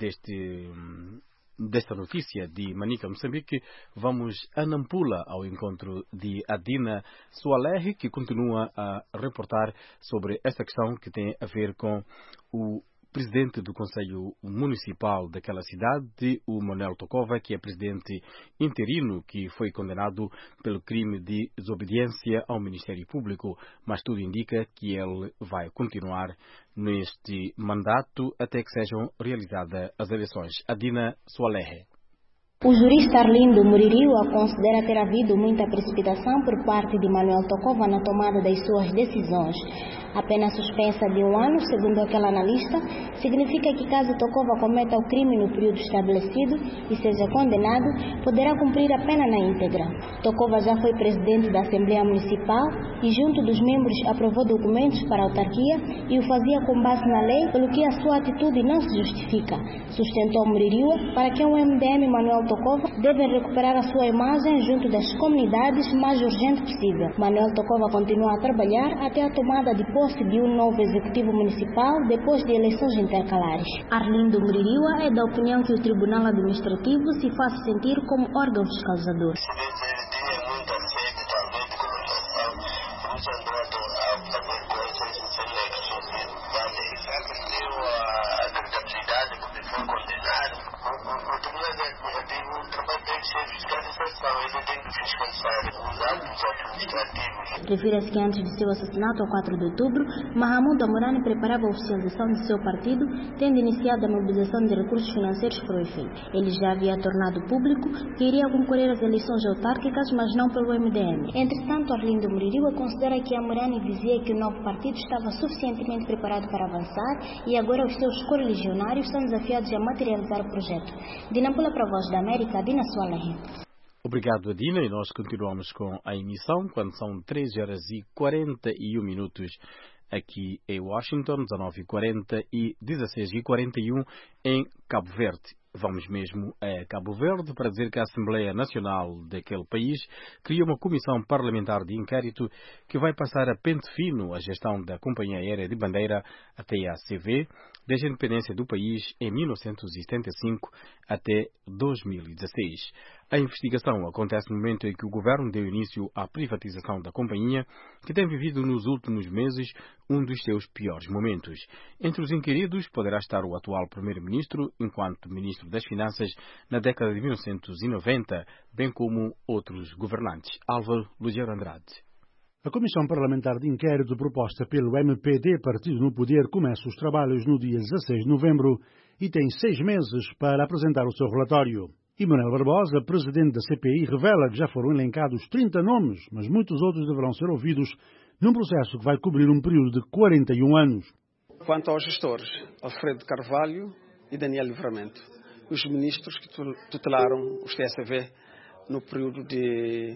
desta notícia de Manica, Moçambique, vamos a Nampula ao encontro de Adina Soalerre, que continua a reportar sobre esta questão que tem a ver com o presidente do Conselho Municipal daquela cidade, o Manuel Tokova, que é presidente interino, que foi condenado pelo crime de desobediência ao Ministério Público, mas tudo indica que ele vai continuar neste mandato até que sejam realizadas as eleições. Adina Soalerre. O jurista Arlindo Muririo considera ter havido muita precipitação por parte de Manuel Tokova na tomada das suas decisões. A pena suspensa de 1 ano, segundo aquele analista, significa que caso Tokova cometa o crime no período estabelecido e seja condenado, poderá cumprir a pena na íntegra. Tokova já foi presidente da Assembleia Municipal e, junto dos membros, aprovou documentos para a autarquia e o fazia com base na lei, pelo que a sua atitude não se justifica, sustentou Muririo, para que o MDM Manuel Tokova devem recuperar a sua imagem junto das comunidades o mais urgente possível. Manuel Tokova continua a trabalhar até a tomada de posse de um novo executivo municipal depois de eleições intercalares. Arlindo Muririwa é da opinião que o Tribunal Administrativo se faz sentir como órgão fiscalizador. Refira-se que antes de seu assassinato, a 4 de outubro, Mahamudu Amurani preparava a oficialização de seu partido, tendo iniciado a mobilização de recursos financeiros para o efeito. Ele já havia tornado público que iria concorrer às eleições autárquicas, mas não pelo MDM. Entretanto, Arlindo Muririwa considera que Amurani dizia que o novo partido estava suficientemente preparado para avançar e agora os seus correligionários são desafiados a materializar o projeto. De Nampula para a Voz da América, Adina Sualahi. Obrigado, Adina, e nós continuamos com a emissão quando são 13h41 aqui em Washington, 19h40 e 16h41 em Cabo Verde. Vamos mesmo a Cabo Verde para dizer que a Assembleia Nacional daquele país criou uma comissão parlamentar de inquérito que vai passar a pente fino a gestão da Companhia Aérea de Bandeira, a TACV, desde a independência do país em 1975 até 2016. A investigação acontece no momento em que o governo deu início à privatização da companhia, que tem vivido nos últimos meses um dos seus piores momentos. Entre os inquiridos poderá estar o atual primeiro-ministro, enquanto ministro das Finanças na década de 1990, bem como outros governantes. Álvaro Lugero Andrade. A Comissão Parlamentar de Inquérito proposta pelo MPD, partido no poder, começa os trabalhos no dia 16 de novembro e tem 6 meses para apresentar o seu relatório. E Manuel Barbosa, presidente da CPI, revela que já foram elencados 30 nomes, mas muitos outros deverão ser ouvidos num processo que vai cobrir um período de 41 anos. Quanto aos gestores, Alfredo Carvalho e Daniel Livramento, os ministros que tutelaram os TSV no período de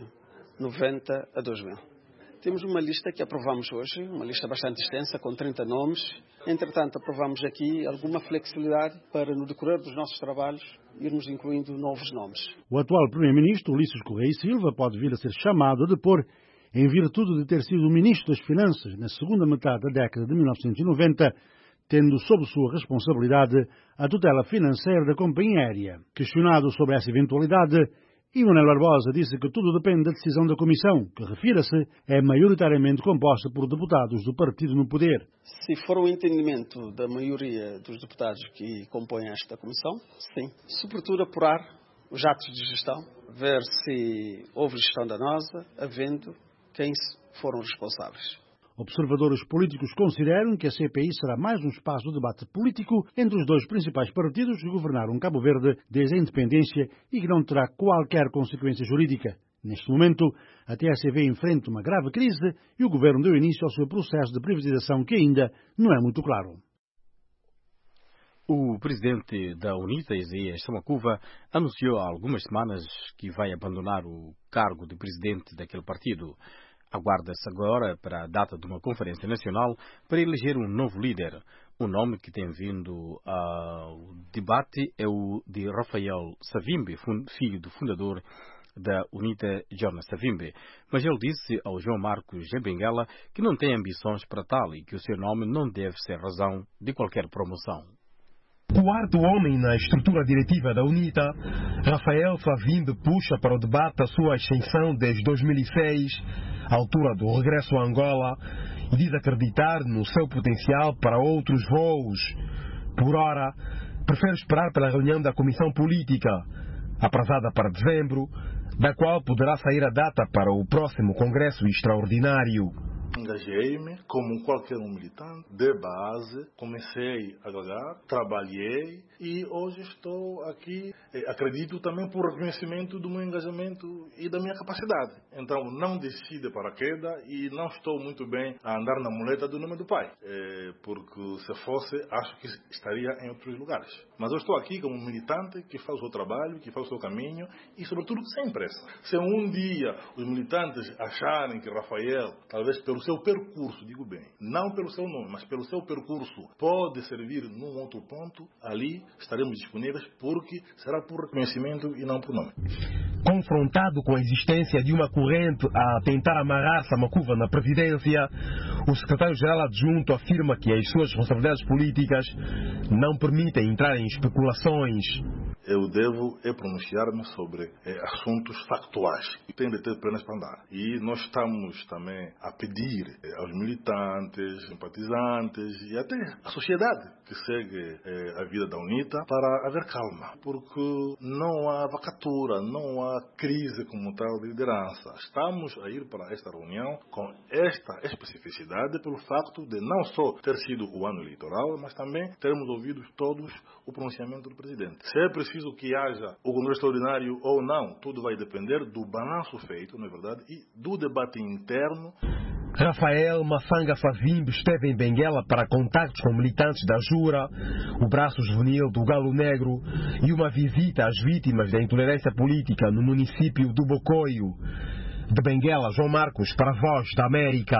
90 a 2000. Temos uma lista que aprovamos hoje, uma lista bastante extensa, com 30 nomes. Entretanto, aprovamos aqui alguma flexibilidade para, no decorrer dos nossos trabalhos, irmos incluindo novos nomes. O atual primeiro-ministro, Ulisses Correia e Silva, pode vir a ser chamado a depor em virtude de ter sido ministro das Finanças na segunda metade da década de 1990, tendo sob sua responsabilidade a tutela financeira da companhia aérea. Questionado sobre essa eventualidade, Manuel Barbosa disse que tudo depende da decisão da Comissão, que, refira-se, é maioritariamente composta por deputados do partido no poder. Se for o entendimento da maioria dos deputados que compõem esta Comissão, sim. Sobretudo apurar os atos de gestão, ver se houve gestão danosa, havendo quem foram responsáveis. Observadores políticos consideram que a CPI será mais um espaço de debate político entre os dois principais partidos que governaram Cabo Verde desde a independência e que não terá qualquer consequência jurídica. Neste momento, a TACV enfrenta uma grave crise e o governo deu início ao seu processo de privatização que ainda não é muito claro. O presidente da UNITA, Isaías Samakuva, anunciou há algumas semanas que vai abandonar o cargo de presidente daquele partido. Aguarda-se agora para a data de uma conferência nacional para eleger um novo líder. O nome que tem vindo ao debate é o de Rafael Savimbi, filho do fundador da UNITA, Jonas Savimbi. Mas ele disse ao João Marcos Benguela que não tem ambições para tal e que o seu nome não deve ser razão de qualquer promoção. Quarto homem na estrutura diretiva da UNITA, Rafael Savimbi puxa para o debate a sua ascensão desde 2006, altura do regresso a Angola, e diz acreditar no seu potencial para outros voos. Por ora, prefere esperar pela reunião da Comissão Política, aprazada para dezembro, da qual poderá sair a data para o próximo Congresso Extraordinário. Engajei-me como qualquer um militante, de base, comecei a jogar, trabalhei e hoje estou aqui, acredito também por reconhecimento do meu engajamento e da minha capacidade. Então não desci de paraquedas e não estou muito bem a andar na muleta do nome do pai, porque se fosse, acho que estaria em outros lugares. Mas eu estou aqui como um militante que faz o seu trabalho, que faz o seu caminho e sobretudo sem pressa. Se um dia os militantes acharem que Rafael, talvez pelo pelo seu percurso, digo bem, não pelo seu nome, mas pelo seu percurso, pode servir num outro ponto, ali estaremos disponíveis, porque será por reconhecimento e não por nome. Confrontado com a existência de uma corrente a tentar amarrar Samakuva na presidência, o secretário-geral adjunto afirma que as suas responsabilidades políticas não permitem entrar em especulações. Eu devo pronunciar-me sobre assuntos factuais que têm de ter pernas para andar. E nós estamos também a pedir aos militantes, simpatizantes e até à sociedade que segue a vida da UNITA para haver calma, porque não há vacatura, não há crise como tal de liderança. Estamos a ir para esta reunião com esta especificidade pelo facto de não só ter sido o ano eleitoral, mas também termos ouvido todos o pronunciamento do presidente. Se é preciso que haja o Congresso Extraordinário ou não, tudo vai depender do balanço feito, não é verdade, e do debate interno. Rafael Mafanga Favimbe esteve em Benguela para contactos com militantes da Jura, o braço juvenil do Galo Negro e uma visita às vítimas da intolerância política no município do Bocoio. De Benguela, João Marcos, para a Voz da América.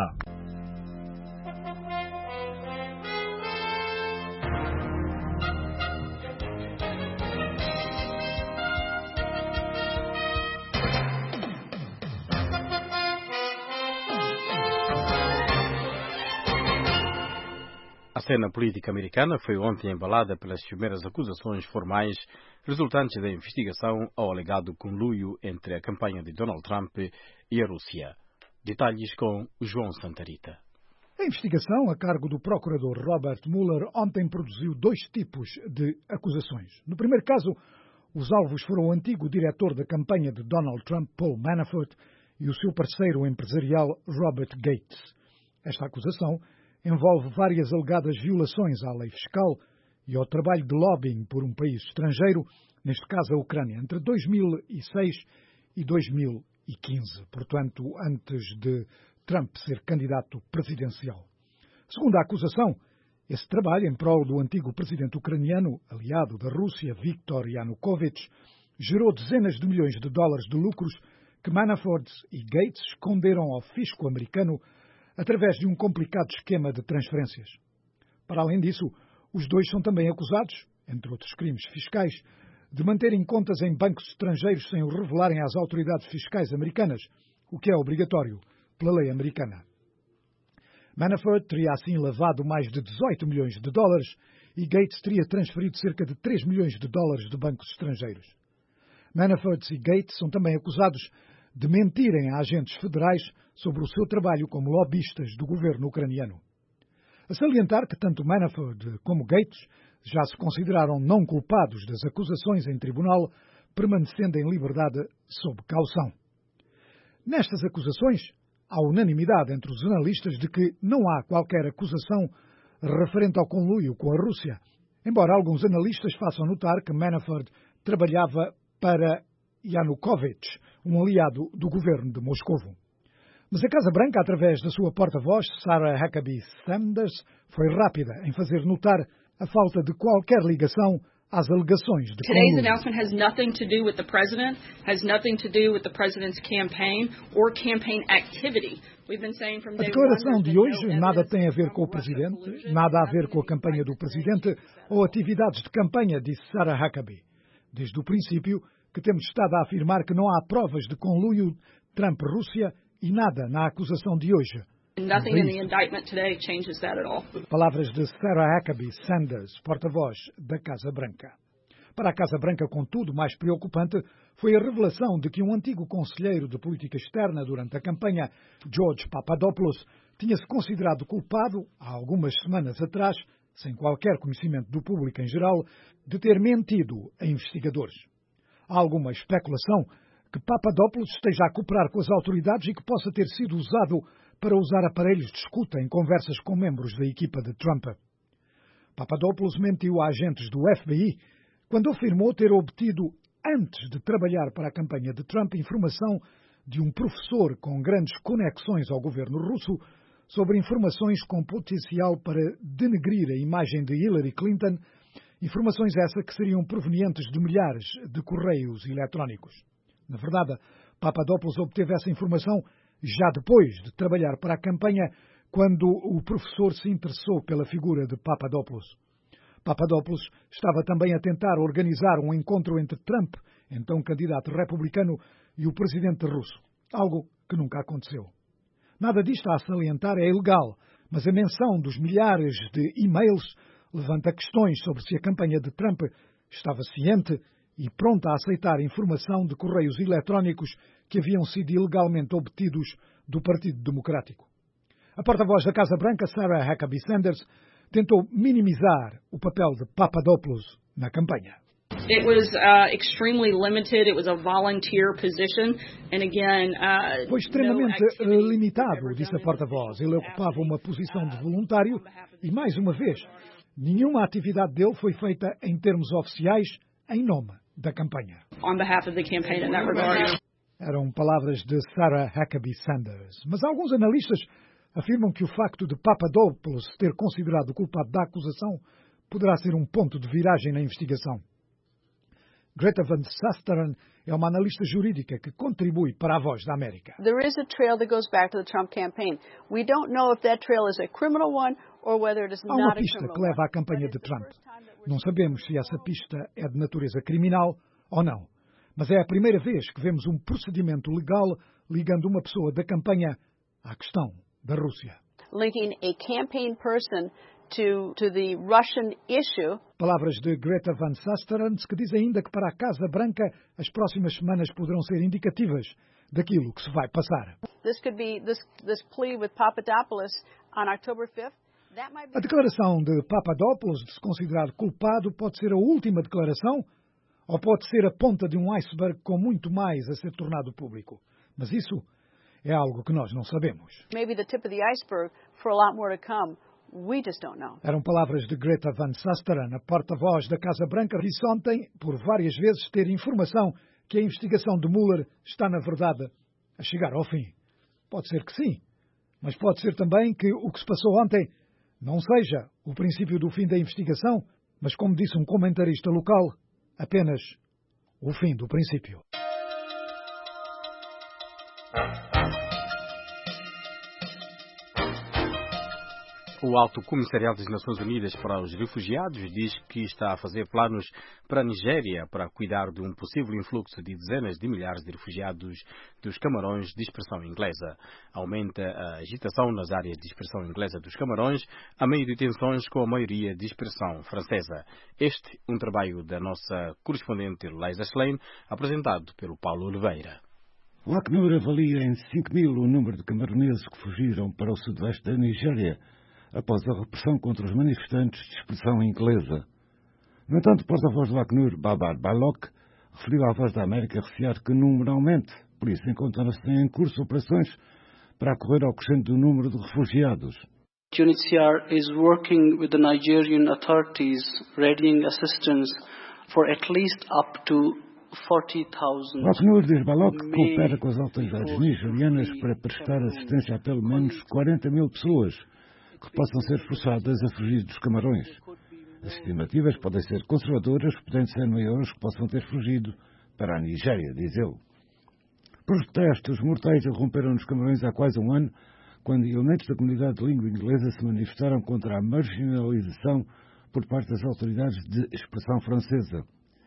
A cena política americana foi ontem embalada pelas primeiras acusações formais resultantes da investigação ao alegado conluio entre a campanha de Donald Trump e a Rússia. Detalhes com João Santarita. A investigação, a cargo do procurador Robert Mueller, ontem produziu 2 tipos de acusações. No primeiro caso, os alvos foram o antigo diretor da campanha de Donald Trump, Paul Manafort, e o seu parceiro empresarial, Robert Gates. Esta acusação envolve várias alegadas violações à lei fiscal e ao trabalho de lobbying por um país estrangeiro, neste caso a Ucrânia, entre 2006 e 2015, portanto, antes de Trump ser candidato presidencial. Segundo a acusação, esse trabalho em prol do antigo presidente ucraniano, aliado da Rússia, Viktor Yanukovych, gerou dezenas de milhões de dólares de lucros que Manafort e Gates esconderam ao fisco americano através de um complicado esquema de transferências. Para além disso, os dois são também acusados, entre outros crimes fiscais, de manterem contas em bancos estrangeiros sem o revelarem às autoridades fiscais americanas, o que é obrigatório pela lei americana. Manafort teria assim lavado mais de 18 milhões de dólares e Gates teria transferido cerca de 3 milhões de dólares de bancos estrangeiros. Manafort e Gates são também acusados de mentirem a agentes federais sobre o seu trabalho como lobistas do governo ucraniano. A salientar que tanto Manafort como Gates já se consideraram não culpados das acusações em tribunal, permanecendo em liberdade sob caução. Nestas acusações, há unanimidade entre os analistas de que não há qualquer acusação referente ao conluio com a Rússia, embora alguns analistas façam notar que Manafort trabalhava para Yanukovych, um aliado do governo de Moscovo. Mas a Casa Branca, através da sua porta-voz, Sarah Huckabee Sanders, foi rápida em fazer notar a falta de qualquer ligação às alegações de conluio. Today's announcement has nothing to do with the president, has nothing to do with the president's campaign or campaign activity. A declaração de hoje nada tem a ver com o presidente, nada a ver com a campanha do presidente ou atividades de campanha, disse Sarah Huckabee. Desde o princípio que temos estado a afirmar que não há provas de conluio Trump-Rússia e nada na acusação de hoje. Nothing in the indictment today changes that at all. Palavras de Sarah Huckabee Sanders, porta-voz da Casa Branca. Para a Casa Branca, contudo, mais preocupante foi a revelação de que um antigo conselheiro de política externa durante a campanha, George Papadopoulos, tinha-se considerado culpado, há algumas semanas atrás, sem qualquer conhecimento do público em geral, de ter mentido a investigadores. Há alguma especulação que Papadopoulos esteja a cooperar com as autoridades e que possa ter sido usado para usar aparelhos de escuta em conversas com membros da equipa de Trump. Papadopoulos mentiu a agentes do FBI quando afirmou ter obtido, antes de trabalhar para a campanha de Trump, informação de um professor com grandes conexões ao governo russo sobre informações com potencial para denegrir a imagem de Hillary Clinton, informações essas que seriam provenientes de milhares de correios eletrónicos. Na verdade, Papadopoulos obteve essa informação já depois de trabalhar para a campanha, quando o professor se interessou pela figura de Papadopoulos. Papadopoulos estava também a tentar organizar um encontro entre Trump, então candidato republicano, e o presidente russo, algo que nunca aconteceu. Nada disto a salientar é ilegal, mas a menção dos milhares de e-mails levanta questões sobre se a campanha de Trump estava ciente e pronta a aceitar informação de correios eletrónicos que haviam sido ilegalmente obtidos do Partido Democrático. A porta-voz da Casa Branca, Sarah Huckabee Sanders, tentou minimizar o papel de Papadopoulos na campanha. It was extremely limited. It was a volunteer position, and again, foi extremamente limitado, disse a porta-voz. Ele ocupava uma posição de voluntário e, mais uma vez, nenhuma atividade dele foi feita em termos oficiais em nome da campanha. On behalf of the campaign in that regard. Eram palavras de Sarah Huckabee Sanders. Mas alguns analistas afirmam que o facto de Papadopoulos ter considerado culpado da acusação poderá ser um ponto de viragem na investigação. Greta Van Susteren é uma analista jurídica que contribui para a Voz da América. There is a trail that goes back to the Trump campaign. We don't know if that trail is a criminal one or whether it is not a criminal one. Há uma pista que leva à campanha de Trump. Não sabemos se essa pista é de natureza criminal ou não. Mas é a primeira vez que vemos um procedimento legal ligando uma pessoa da campanha à questão da Rússia. Linking a campaign person to the Russian issue. Palavras de Greta Van Susteren, que diz ainda que para a Casa Branca as próximas semanas poderão ser indicativas daquilo que se vai passar. This could be this plea with Papadopoulos on October 5th. A declaração de Papadopoulos de se considerar culpado pode ser a última declaração ou pode ser a ponta de um iceberg com muito mais a ser tornado público. Mas isso é algo que nós não sabemos. Maybe the tip of the iceberg for a lot more to come. We just don't know. Eram palavras de Greta Van Susteren, a porta-voz da Casa Branca, disse ontem, por várias vezes, ter informação que a investigação de Mueller está, na verdade, a chegar ao fim. Pode ser que sim, mas pode ser também que o que se passou ontem não seja o princípio do fim da investigação, mas, como disse um comentarista local, apenas o fim do princípio. O Alto Comissariado das Nações Unidas para os Refugiados diz que está a fazer planos para a Nigéria para cuidar de um possível influxo de dezenas de milhares de refugiados dos Camarões de expressão inglesa. Aumenta a agitação nas áreas de expressão inglesa dos Camarões, a meio de tensões com a maioria de expressão francesa. Este um trabalho da nossa correspondente Liza Schlein, apresentado pelo Paulo Oliveira. O Acnur avalia em 5.000 o número de camaroneses que fugiram para o sudoeste da Nigéria após a repressão contra os manifestantes de expressão inglesa. No entanto, o porta-voz do Acnur, Babar Balok, referiu à Voz da América recear que o número aumente, por isso encontram-se em curso operações para acorrer ao crescente número de refugiados. UNHCR is working with the Nigerian authorities readying assistance for at least up to 40,000. O Acnur, diz Balok, coopera com as autoridades nigerianas para prestar assistência a pelo menos 40.000 pessoas que possam ser forçadas a fugir dos Camarões. As estimativas podem ser conservadoras, podendo ser maiores que possam ter fugido para a Nigéria, diz ele. Protestos mortais irromperam nos Camarões há quase um ano, quando elementos da comunidade de língua inglesa se manifestaram contra a marginalização por parte das autoridades de expressão francesa.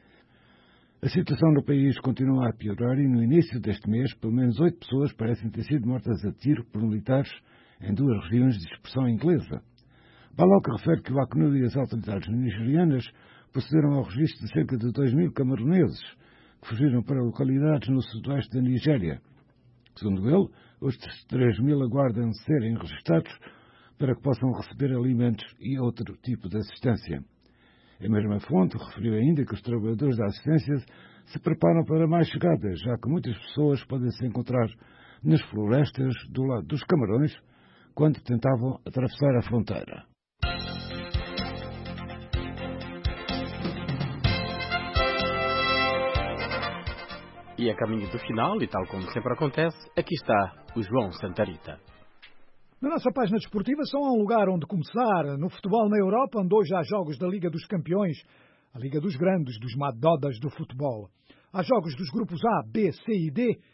A situação no país continua a piorar e no início deste mês, pelo menos 8 pessoas parecem ter sido mortas a tiro por militares em 2 regiões de expressão inglesa. Balok refere que o Acnur e as autoridades nigerianas procederam ao registro de cerca de 2.000 camaroneses que fugiram para localidades no sudoeste da Nigéria. Segundo ele, os 3.000 aguardam serem registados para que possam receber alimentos e outro tipo de assistência. A mesma fonte referiu ainda que os trabalhadores da assistência se preparam para mais chegadas, já que muitas pessoas podem se encontrar nas florestas do lado dos Camarões quando tentavam atravessar a fronteira. E a caminho do final, e tal como sempre acontece, aqui está o João Santarita. Na nossa página desportiva só há um lugar onde começar, no futebol na Europa, onde hoje há jogos da Liga dos Campeões, a Liga dos Grandes, dos Madodas do futebol. Há jogos dos grupos A, B, C e D,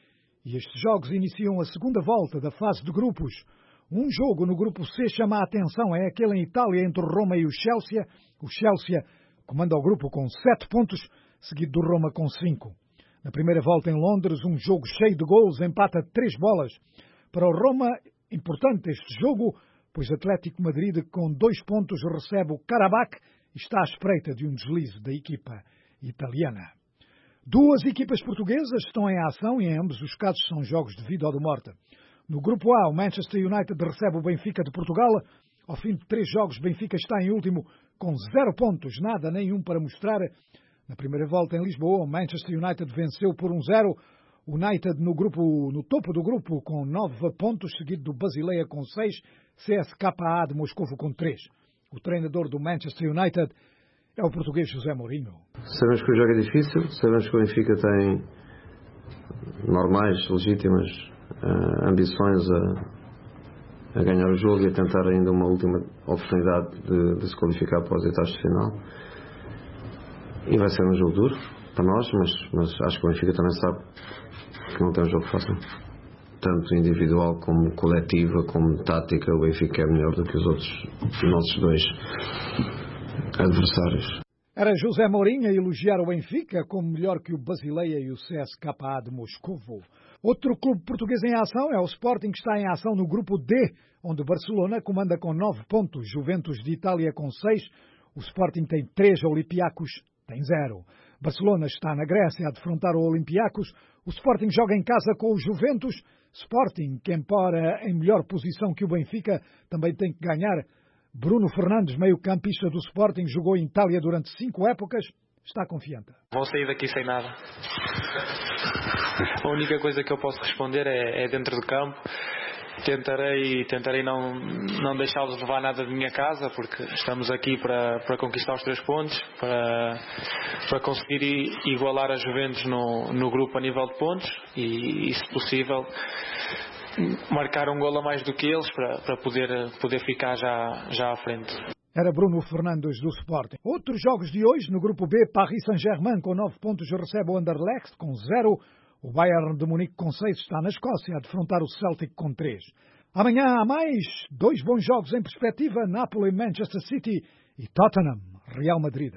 E estes jogos iniciam a segunda volta da fase de grupos. Um jogo no grupo C chama a atenção, é aquele em Itália entre o Roma e o Chelsea. O Chelsea comanda o grupo com 7 pontos, seguido do Roma com 5. Na primeira volta em Londres, um jogo cheio de gols, empata 3 bolas. Para o Roma, importante este jogo, pois Atlético Madrid, com 2 pontos, recebe o Karabakh e está à espreita de um deslize da equipa italiana. 2 equipas portuguesas estão em ação e em ambos os casos são jogos de vida ou de morte. No grupo A, o Manchester United recebe o Benfica de Portugal. Ao fim de 3 jogos, Benfica está em último com 0 pontos, nada nenhum para mostrar. Na primeira volta em Lisboa, o Manchester United venceu por 1-0. O United no topo do grupo com 9 pontos, seguido do Basileia com 6, CSKA de Moscovo com 3. O treinador do Manchester United é o português José Mourinho. Sabemos que o jogo é difícil, sabemos que o Benfica tem normais, legítimas ambições a ganhar o jogo e a tentar ainda uma última oportunidade de se qualificar para os oitavos de final. E vai ser um jogo duro para nós, mas acho que o Benfica também sabe que não tem um jogo fácil. Tanto individual como coletiva, como tática, o Benfica é melhor do que os nossos 2 adversários. Era José Mourinho a elogiar o Benfica como melhor que o Basileia e o CSKA de Moscovo. Outro clube português em ação é o Sporting, que está em ação no grupo D, onde o Barcelona comanda com 9 pontos, Juventus de Itália com 6, o Sporting tem 3, Olympiacos tem 0. Barcelona está na Grécia a defrontar o Olympiacos, o Sporting joga em casa com o Juventus, Sporting, que embora em melhor posição que o Benfica, também tem que ganhar. Bruno Fernandes, meio-campista do Sporting, jogou em Itália durante 5 épocas, está confiante. Vou sair daqui sem nada. A única coisa que eu posso responder é dentro do campo. Tentarei não deixá-los levar nada de minha casa, porque estamos aqui para conquistar os 3 pontos, para conseguir igualar a Juventus no grupo a nível de pontos e se possível, marcar um golo a mais do que eles para poder ficar já à frente. Era Bruno Fernandes do Sporting. Outros jogos de hoje, no grupo B, Paris Saint-Germain com 9 pontos recebe o Anderlecht com 0. O Bayern de Munique com 6 está na Escócia a defrontar o Celtic com 3. Amanhã há mais 2 bons jogos em perspectiva, Napoli, Manchester City e Tottenham, Real Madrid.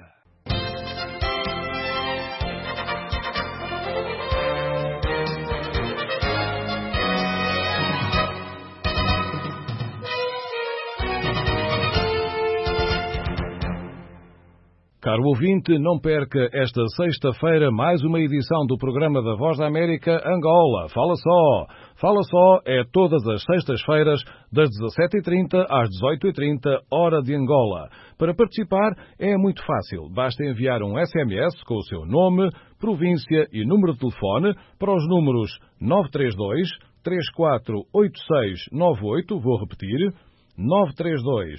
Caro ouvinte, não perca esta sexta-feira mais uma edição do programa da Voz da América Angola. Fala Só! Fala Só é todas as sextas-feiras, das 17h30 às 18h30, hora de Angola. Para participar é muito fácil. Basta enviar um SMS com o seu nome, província e número de telefone para os números 932 348698, vou repetir, 932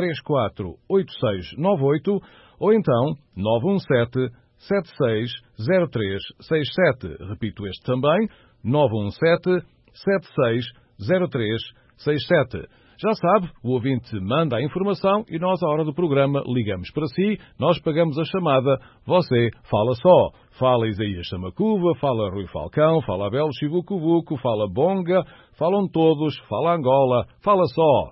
348698, ou então 917 760367. Repito este também, 917 760367. Já sabe, o ouvinte manda a informação e nós, à hora do programa, ligamos para si, nós pagamos a chamada, você fala só. Fala Isaías Samacuva, fala Rui Falcão, fala Abel Chivucuvuco, fala Bonga, falam todos, fala Angola, fala só.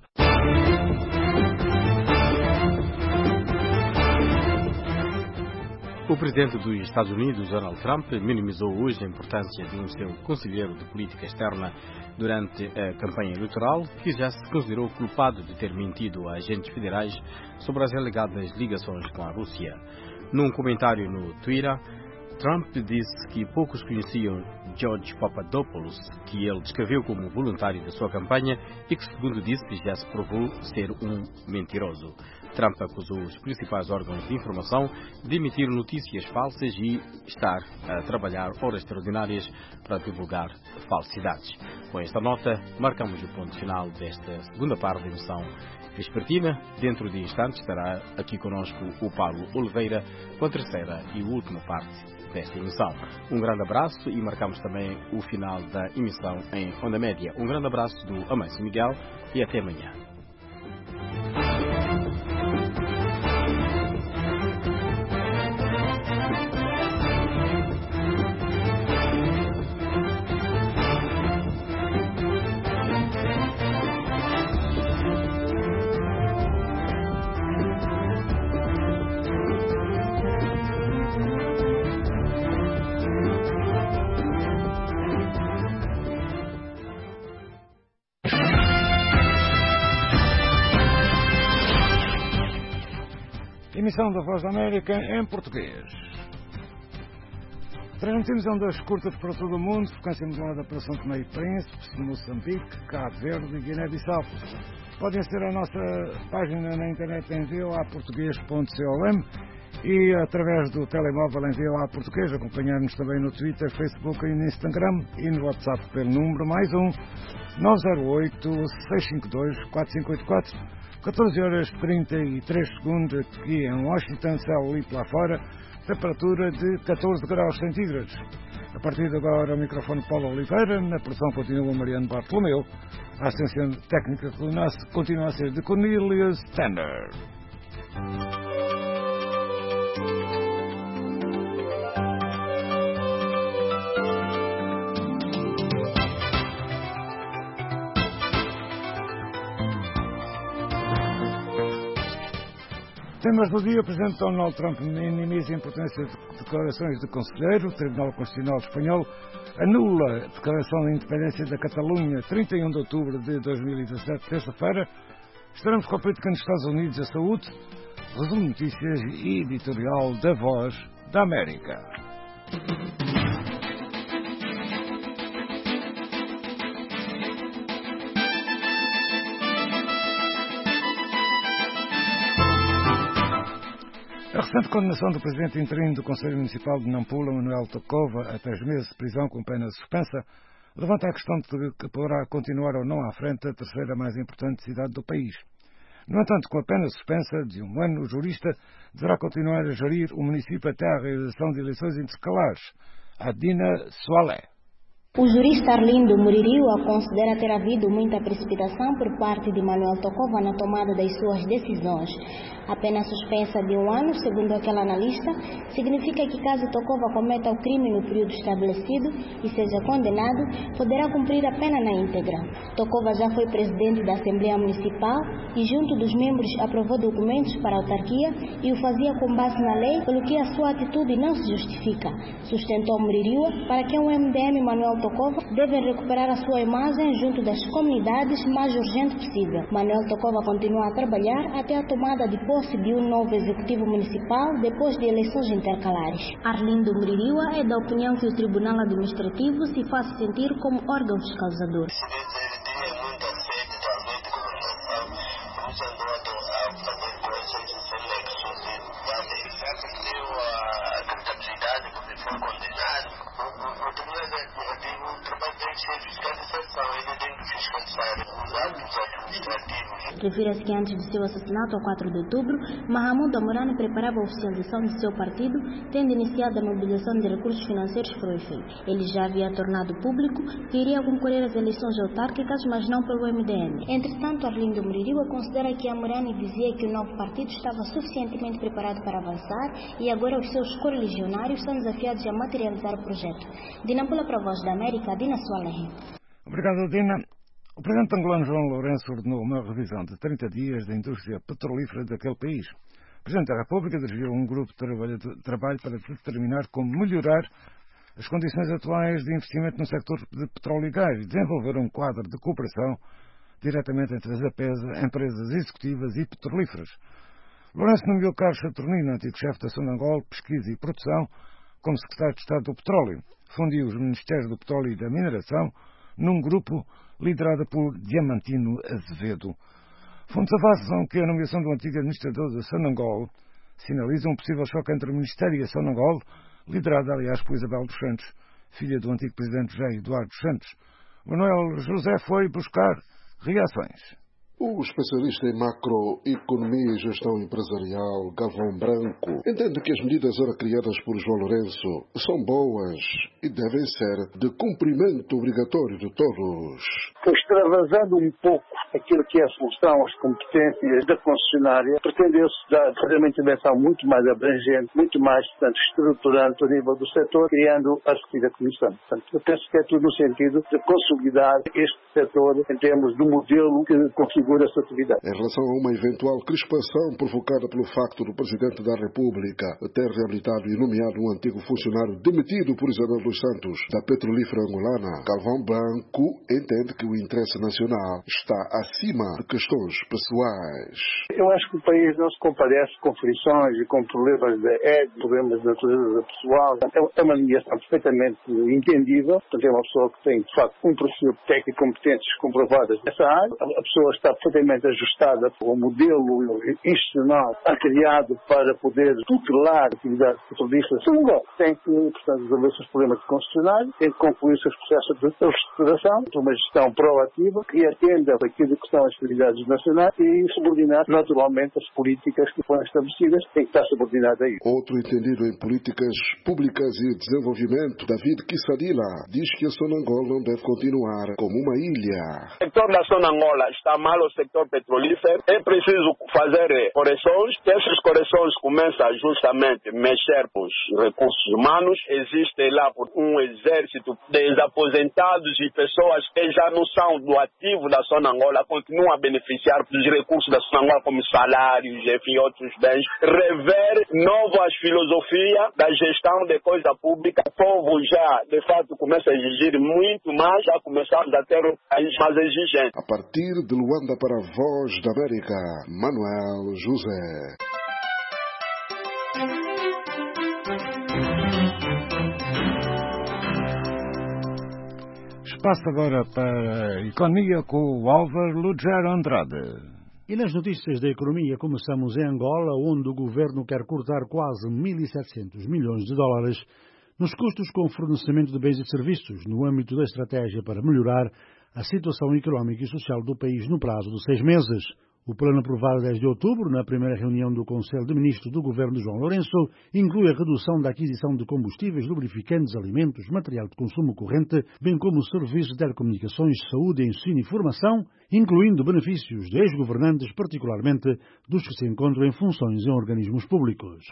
O presidente dos Estados Unidos, Donald Trump, minimizou hoje a importância de um seu conselheiro de política externa durante a campanha eleitoral, que já se considerou culpado de ter mentido a agentes federais sobre as alegadas ligações com a Rússia. Num comentário no Twitter, Trump disse que poucos conheciam George Papadopoulos, que ele descreveu como voluntário da sua campanha e que, segundo disse, já se provou ser um mentiroso. Trump acusou os principais órgãos de informação de emitir notícias falsas e estar a trabalhar horas extraordinárias para divulgar falsidades. Com esta nota, marcamos o ponto final desta segunda parte da emissão vespertina. Dentro de instantes estará aqui conosco o Paulo Oliveira com a terceira e última parte desta emissão. Um grande abraço e marcamos também o final da emissão em Onda Média. Um grande abraço do Amâncio Miguel e até amanhã. Emissão da Voz da América em português. Transmitimos ondas curtas para todo o mundo, frequência modulada para São Tomé e Príncipe, Moçambique, Cabo Verde e Guiné-Bissau. Podem aceder à nossa página na internet em voaportugues.com e através do telemóvel em VOA Português. Acompanhar-nos também no Twitter, Facebook e no Instagram e no WhatsApp pelo número +1 908-652-4584. 14 horas 33 segundos aqui em Washington, céu limpo lá fora, temperatura de 14 graus centígrados. A partir de agora, o microfone Paulo Oliveira, na produção continua Mariano Bartolomeu, a assistência técnica continua a ser de Cornelius Tanner. Temas do dia: o presidente Donald Trump minimiza a importância de declarações de conselheiro. O Tribunal Constitucional Espanhol anula a declaração de independência da Catalunha, 31 de outubro de 2017, terça-feira. Estaremos com a política nos Estados Unidos e a saúde. Resumo notícias e editorial da Voz da América. A recente condenação do presidente interino do Conselho Municipal de Nampula, Manuel Tocova, a 3 meses de prisão com pena suspensa, levanta a questão de que poderá continuar ou não à frente a terceira mais importante cidade do país. No entanto, com a pena suspensa de 1 ano, o jurista deverá continuar a gerir o município até à realização de eleições intercalares. Adina Soalé. O jurista Arlindo Muririo considera ter havido muita precipitação por parte de Manuel Tocova na tomada das suas decisões. A pena suspensa de 1 ano, segundo aquele analista, significa que caso Tocova cometa o crime no período estabelecido e seja condenado, poderá cumprir a pena na íntegra. Tocova já foi presidente da Assembleia Municipal e, junto dos membros, aprovou documentos para a autarquia e o fazia com base na lei, pelo que a sua atitude não se justifica. Sustentou Muririo para que o MDM Manuel Tocova deve recuperar a sua imagem junto das comunidades o mais urgente possível. Manuel Tocova continua a trabalhar até a tomada de posse de um novo executivo municipal depois de eleições intercalares. Arlindo Muririo é da opinião que o Tribunal Administrativo se faz sentir como órgão fiscalizador. Refira-se que antes de seu assassinato, a 4 de outubro, Mahamudu Amurani preparava a oficialização de seu partido, tendo iniciado a mobilização de recursos financeiros para o efeito. Ele já havia tornado público que iria concorrer às eleições autárquicas, mas não pelo MDM. Entretanto, Arlindo Muririo considera que Amurani dizia que o novo partido estava suficientemente preparado para avançar e agora os seus correligionários são desafiados a materializar o projeto. De Nampula para a Voz da América, Dina Soalé. Obrigado, Dina. O presidente angolano João Lourenço ordenou uma revisão de 30 dias da indústria petrolífera daquele país. O presidente da República dirigiu um grupo de trabalho para determinar como melhorar as condições atuais de investimento no sector de petróleo e gás e desenvolver um quadro de cooperação diretamente entre as empresas executivas e petrolíferas. Lourenço nomeou Carlos Saturnino, antigo chefe da Sonangol, Pesquisa e Produção, como secretário de Estado do Petróleo. Fundiu os Ministérios do Petróleo e da Mineração num grupo liderado por Diamantino Azevedo. Fontes avançam que a nomeação do antigo administrador da Sonangol sinaliza um possível choque entre o Ministério e a Sonangol, liderada, aliás, por Isabel dos Santos, filha do antigo presidente José Eduardo dos Santos. Manuel José foi buscar reações. O especialista em macroeconomia e gestão empresarial, Galvão Branco, entende que as medidas ora criadas por João Lourenço são boas e devem ser de cumprimento obrigatório de todos. Extravasando um pouco aquilo que é a solução às competências da concessionária, pretendeu-se fazer uma intervenção muito mais abrangente, muito mais, portanto, estruturante ao nível do setor, criando a respectiva comissão. Portanto, eu penso que é tudo no sentido de consolidar este setor em termos do modelo que configura a sua atividade. Em relação a uma eventual crispação provocada pelo facto do Presidente da República ter reabilitado e nomeado um antigo funcionário demitido por Isabel dos Santos, da petrolífera angolana, Galvão Branco entende que o interesse nacional está acima de questões pessoais. Eu acho que o país não se compadece com frições e com problemas de ética, problemas de natureza pessoal. É uma mediação perfeitamente entendível. Portanto, é uma pessoa que tem, de facto, um perfil técnico e competências comprovadas nessa área. A pessoa está perfeitamente ajustada ao modelo institucional criado para poder tutelar a atividade petrolífera. Tem que, portanto, resolver os seus problemas constitucionais, tem que concluir os seus processos de reestruturação, uma gestão proativa que atenda aquilo que são as prioridades nacionais e subordinar naturalmente as políticas que foram estabelecidas, tem que estar subordinado a isso. Outro entendido em políticas públicas e desenvolvimento, David Kissadila, diz que a Sonangol não deve continuar como uma ilha. O setor da Sonangola está mal, o setor petrolífero. É preciso fazer correções. Essas correções começam justamente a mexer com os recursos humanos. Existe lá um exército de aposentados e pessoas que já não são do ativo da Sonangola, continuam a beneficiar dos recursos da Sonangola como salários, enfim, outros bens. Rever novas filosofias da gestão de coisa pública. O povo já, de fato, começa a exigir muito mais, já começamos a ter um país mais exigente. A partir de Luanda para a Voz da América, Manuel José. Espaço agora para a economia com o Álvaro Lugero Andrade. E nas notícias da economia começamos em Angola, onde o governo quer cortar quase 1.700 milhões de dólares nos custos com fornecimento de bens e serviços, no âmbito da estratégia para melhorar a situação económica e social do país no prazo de 6 meses. O plano aprovado 10 de outubro, na primeira reunião do Conselho de Ministros do governo de João Lourenço, inclui a redução da aquisição de combustíveis, lubrificantes, alimentos, material de consumo corrente, bem como serviços de telecomunicações, saúde, ensino e formação, incluindo benefícios de ex-governantes, particularmente dos que se encontram em funções em organismos públicos.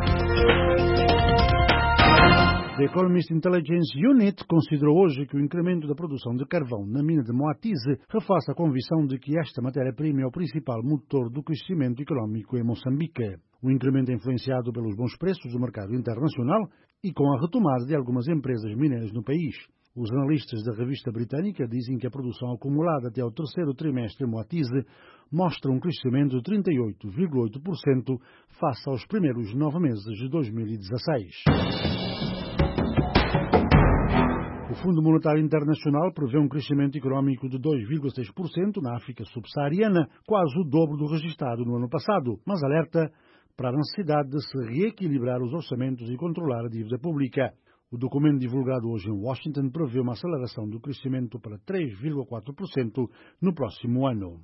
The Economist Intelligence Unit considerou hoje que o incremento da produção de carvão na mina de Moatize reforça a convicção de que esta matéria-prima é o principal motor do crescimento económico em Moçambique. O incremento é influenciado pelos bons preços do mercado internacional e com a retomada de algumas empresas mineiras no país. Os analistas da revista britânica dizem que a produção acumulada até ao terceiro trimestre em Moatize mostra um crescimento de 38,8% face aos primeiros 9 meses de 2016. O Fundo Monetário Internacional prevê um crescimento económico de 2,6% na África subsaariana, quase o dobro do registrado no ano passado, mas alerta para a necessidade de se reequilibrar os orçamentos e controlar a dívida pública. O documento divulgado hoje em Washington prevê uma aceleração do crescimento para 3,4% no próximo ano.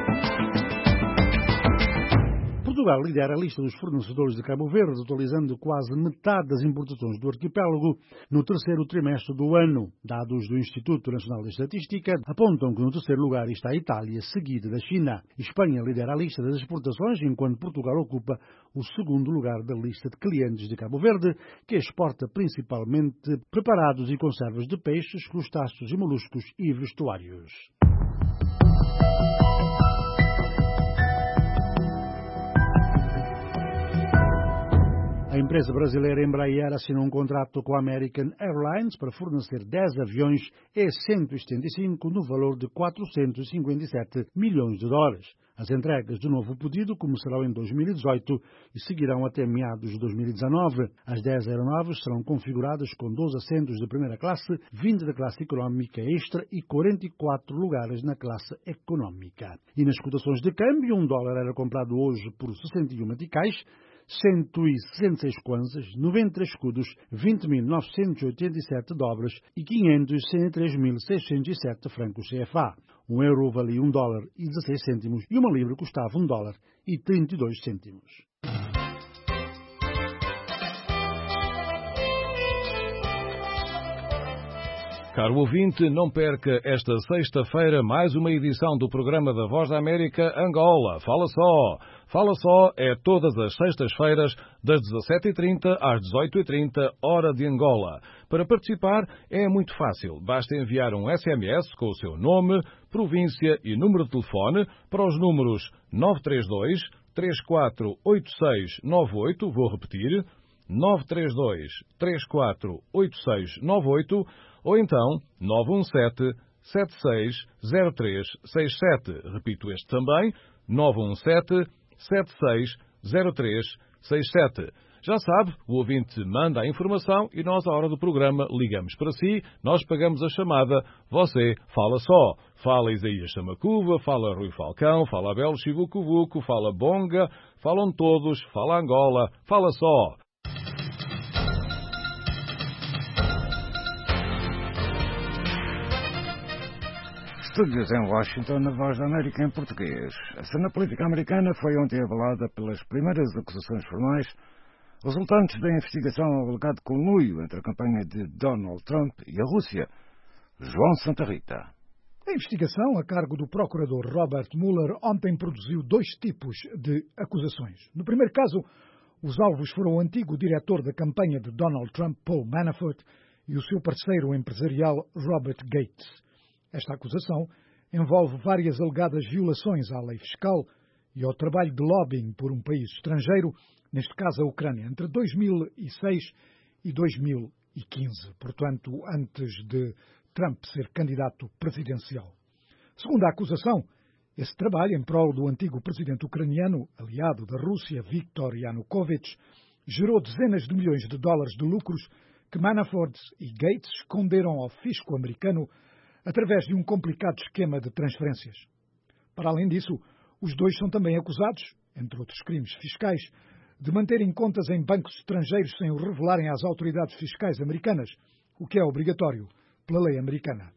Portugal lidera a lista dos fornecedores de Cabo Verde, totalizando quase metade das importações do arquipélago no terceiro trimestre do ano. Dados do Instituto Nacional de Estatística apontam que no terceiro lugar está a Itália, seguida da China. Espanha lidera a lista das exportações, enquanto Portugal ocupa o segundo lugar da lista de clientes de Cabo Verde, que exporta principalmente preparados e conservas de peixes, crustáceos e moluscos e vestuários. A empresa brasileira Embraer assinou um contrato com a American Airlines para fornecer 10 aviões E175 no valor de 457 milhões de dólares. As entregas do novo pedido começarão em 2018 e seguirão até meados de 2019. As 10 aeronaves serão configuradas com 12 assentos de primeira classe, 20 da classe económica extra e 44 lugares na classe económica. E nas cotações de câmbio, um dólar era comprado hoje por 61 meticais, 166 kwanzas, 93 escudos, 20.987 dobras e 563.607 francos CFA. Um euro valia $1 e 16 cêntimos e uma libra custava $1 e 32 cêntimos. Caro ouvinte, não perca esta sexta-feira mais uma edição do programa da Voz da América Angola. Fala só! Fala só é todas as sextas-feiras, das 17h30 às 18h30, hora de Angola. Para participar é muito fácil. Basta enviar um SMS com o seu nome, província e número de telefone para os números 932 348698, vou repetir, 932 348698, ou então 917 917-760367. Repito este também, 917-760367. Já sabe, o ouvinte manda a informação e nós, à hora do programa, ligamos para si, nós pagamos a chamada, você fala só. Fala Isaías Samacuva, fala Rui Falcão, fala Abel Chivucovuco, fala Bonga, falam todos, fala Angola, fala só. Estúdios em Washington, na Voz da América em português. A cena política americana foi ontem abalada pelas primeiras acusações formais resultantes da investigação ao alegado conluio entre a campanha de Donald Trump e a Rússia. João Santa Rita. A investigação, a cargo do procurador Robert Mueller, ontem produziu 2 tipos de acusações. No primeiro caso, os alvos foram o antigo diretor da campanha de Donald Trump, Paul Manafort, e o seu parceiro empresarial Robert Gates. Esta acusação envolve várias alegadas violações à lei fiscal e ao trabalho de lobbying por um país estrangeiro, neste caso a Ucrânia, entre 2006 e 2015, portanto, antes de Trump ser candidato presidencial. Segundo a acusação, esse trabalho em prol do antigo presidente ucraniano, aliado da Rússia, Viktor Yanukovych, gerou dezenas de milhões de dólares de lucros que Manafort e Gates esconderam ao fisco americano através de um complicado esquema de transferências. Para além disso, os dois são também acusados, entre outros crimes fiscais, de manterem contas em bancos estrangeiros sem o revelarem às autoridades fiscais americanas, o que é obrigatório pela lei americana.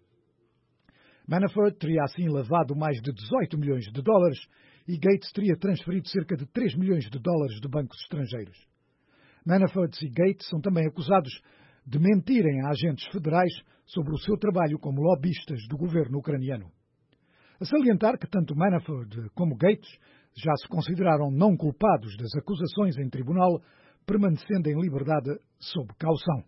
Manafort teria assim lavado mais de 18 milhões de dólares e Gates teria transferido cerca de 3 milhões de dólares de bancos estrangeiros. Manafort e Gates são também acusados de mentirem a agentes federais sobre o seu trabalho como lobistas do governo ucraniano. A salientar que tanto Manafort como Gates já se consideraram não culpados das acusações em tribunal, permanecendo em liberdade sob caução.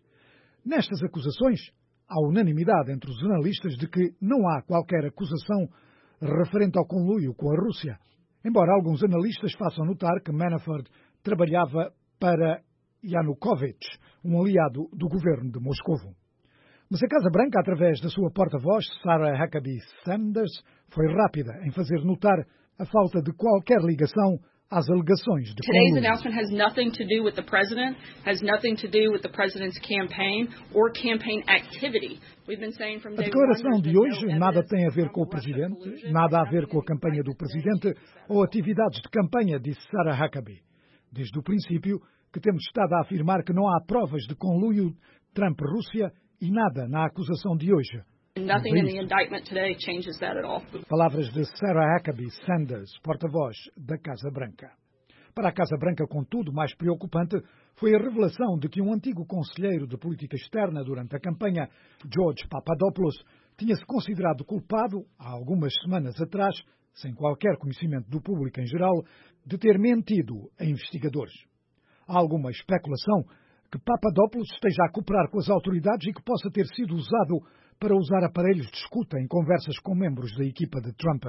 Nestas acusações, há unanimidade entre os analistas de que não há qualquer acusação referente ao conluio com a Rússia, embora alguns analistas façam notar que Manafort trabalhava para Yanukovych, um aliado do governo de Moscovo. Mas a Casa Branca, através da sua porta-voz, Sarah Huckabee Sanders, foi rápida em fazer notar a falta de qualquer ligação às alegações de conluio. Today's announcement has nothing to do with the president, has nothing to do with the president's campaign or campaign activity. We've been saying from day one. A declaração de hoje nada tem a ver com o presidente, nada a ver com a campanha do presidente ou atividades de campanha, disse Sarah Huckabee. Desde o princípio que temos estado a afirmar que não há provas de conluio Trump-Rússia e nada na acusação de hoje. Nothing in the indictment today changes that at all. Palavras de Sarah Huckabee Sanders, porta-voz da Casa Branca. Para a Casa Branca, contudo, mais preocupante foi a revelação de que um antigo conselheiro de política externa durante a campanha, George Papadopoulos, tinha-se considerado culpado, há algumas semanas atrás, sem qualquer conhecimento do público em geral, de ter mentido a investigadores. Há alguma especulação que Papadopoulos esteja a cooperar com as autoridades e que possa ter sido usado para usar aparelhos de escuta em conversas com membros da equipa de Trump.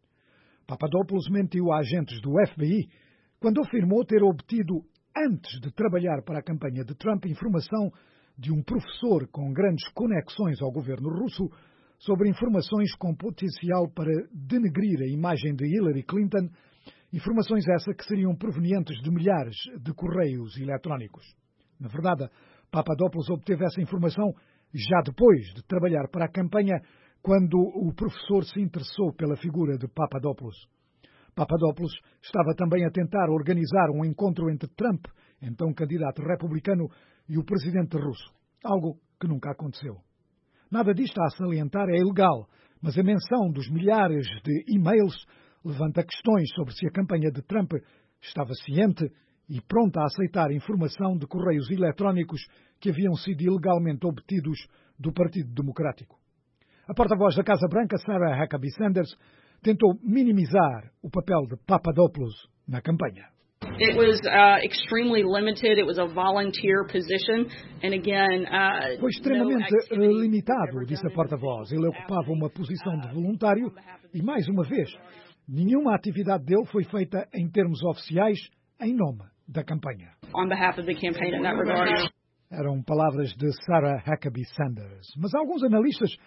Papadopoulos mentiu a agentes do FBI quando afirmou ter obtido, antes de trabalhar para a campanha de Trump, informação de um professor com grandes conexões ao governo russo sobre informações com potencial para denegrir a imagem de Hillary Clinton, informações essas que seriam provenientes de milhares de correios eletrónicos. Na verdade, Papadopoulos obteve essa informação já depois de trabalhar para a campanha, quando o professor se interessou pela figura de Papadopoulos. Papadopoulos estava também a tentar organizar um encontro entre Trump, então candidato republicano, e o presidente russo, algo que nunca aconteceu. Nada disto a salientar é ilegal, mas a menção dos milhares de e-mails levanta questões sobre se a campanha de Trump estava ciente e pronta a aceitar informação de correios eletrónicos que haviam sido ilegalmente obtidos do Partido Democrático. A porta-voz da Casa Branca, Sarah Huckabee Sanders, tentou minimizar o papel de Papadopoulos na campanha. It was extremely limited. It was a volunteer position, and again, foi extremamente limitado, disse a porta-voz. Ele ocupava uma posição de voluntário e, mais uma vez, nenhuma atividade dele foi feita em termos oficiais em nome da campanha. On behalf of the campaign in that regard. Eram palavras de Sarah Huckabee Sanders. Mas alguns analistas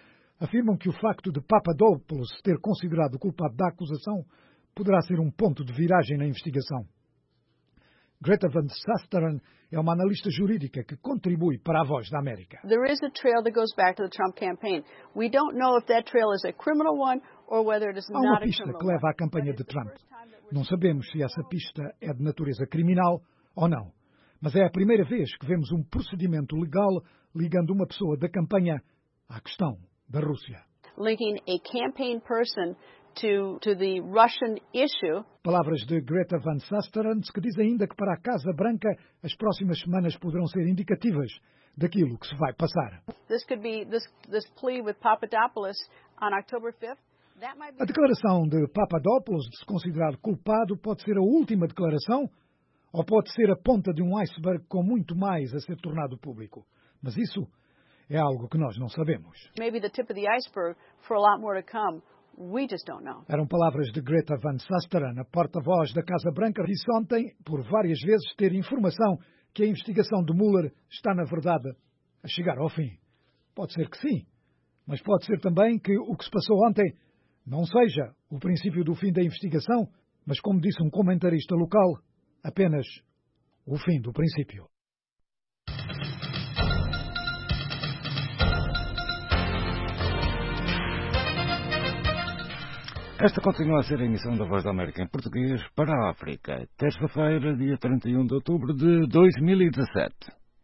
afirmam que o facto de Papadopoulos ter considerado culpado da acusação poderá ser um ponto de viragem na investigação. Greta Van Susteren é uma analista jurídica que contribui para a Voz da América. There is a trail that goes back to the Trump campaign. We don't know if that trail is a criminal one or whether it is Há uma not a pista criminal que leva one. à campanha de Trump. Não sabemos se essa pista é de natureza criminal ou não. Mas é a primeira vez que vemos um procedimento legal ligando uma pessoa da campanha à questão da Rússia. Linking a campaign person to the Russian issue. Palavras de Greta Van Susteren, que diz ainda que para a Casa Branca as próximas semanas poderão ser indicativas daquilo que se vai passar. This could be this plea with Papadopoulos on October 5th. A declaração de Papadopoulos de se considerar culpado pode ser a última declaração ou pode ser a ponta de um iceberg com muito mais a ser tornado público. Mas isso é algo que nós não sabemos. Maybe the tip of the iceberg for a lot more to come. We just don't know. Eram palavras de Greta Van Susteren, a porta-voz da Casa Branca, disse ontem, por várias vezes, ter informação que a investigação de Mueller está, na verdade, a chegar ao fim. Pode ser que sim, mas pode ser também que o que se passou ontem não seja o princípio do fim da investigação, mas, como disse um comentarista local, apenas o fim do princípio. Esta continua a ser a emissão da Voz da América em português para a África. Terça-feira, dia 31 de outubro de 2017.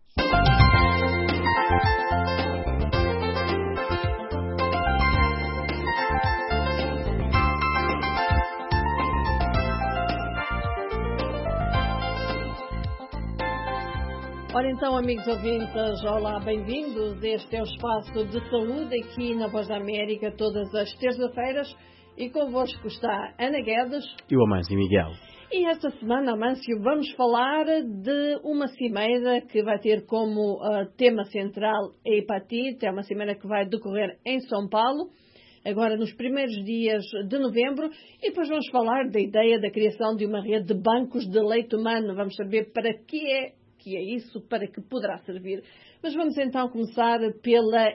Ora então, amigos ouvintes, olá, bem-vindos. Este é o Espaço de Saúde aqui na Voz da América, todas as terças-feiras. E convosco está Ana Guedes e o Amâncio Miguel. E esta semana, Amâncio, vamos falar de uma cimeira que vai ter como tema central a hepatite. É uma cimeira que vai decorrer em São Paulo, agora nos primeiros dias de novembro. E depois vamos falar da ideia da criação de uma rede de bancos de leite humano. Vamos saber para que é isso, para que poderá servir. Mas vamos então começar pela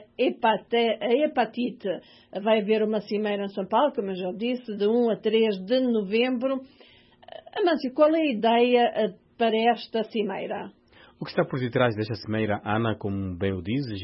hepatite. Vai haver uma cimeira em São Paulo, como eu já disse, de 1 a 3 de novembro. Amâncio, qual é a ideia para esta cimeira? O que está por detrás desta cimeira, Ana, como bem o dizes,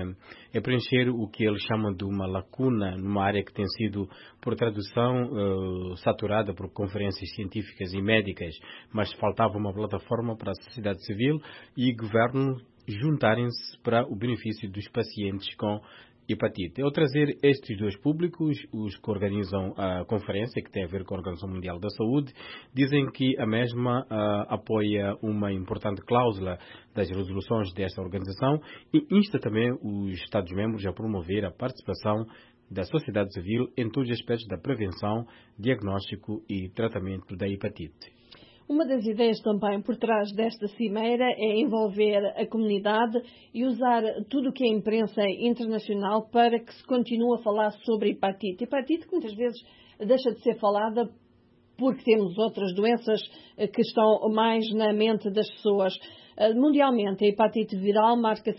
é preencher o que ele chama de uma lacuna numa área que tem sido, por tradução, saturada por conferências científicas e médicas, mas faltava uma plataforma para a sociedade civil e governo juntarem-se para o benefício dos pacientes com hepatite. Ao trazer estes dois públicos, os que organizam a conferência, que tem a ver com a Organização Mundial da Saúde, dizem que a mesma apoia uma importante cláusula das resoluções desta organização e insta também os Estados-membros a promover a participação da sociedade civil em todos os aspectos da prevenção, diagnóstico e tratamento da hepatite. Uma das ideias também por trás desta cimeira é envolver a comunidade e usar tudo o que é imprensa internacional para que se continue a falar sobre hepatite. Hepatite que muitas vezes deixa de ser falada porque temos outras doenças que estão mais na mente das pessoas. Mundialmente, a hepatite viral mata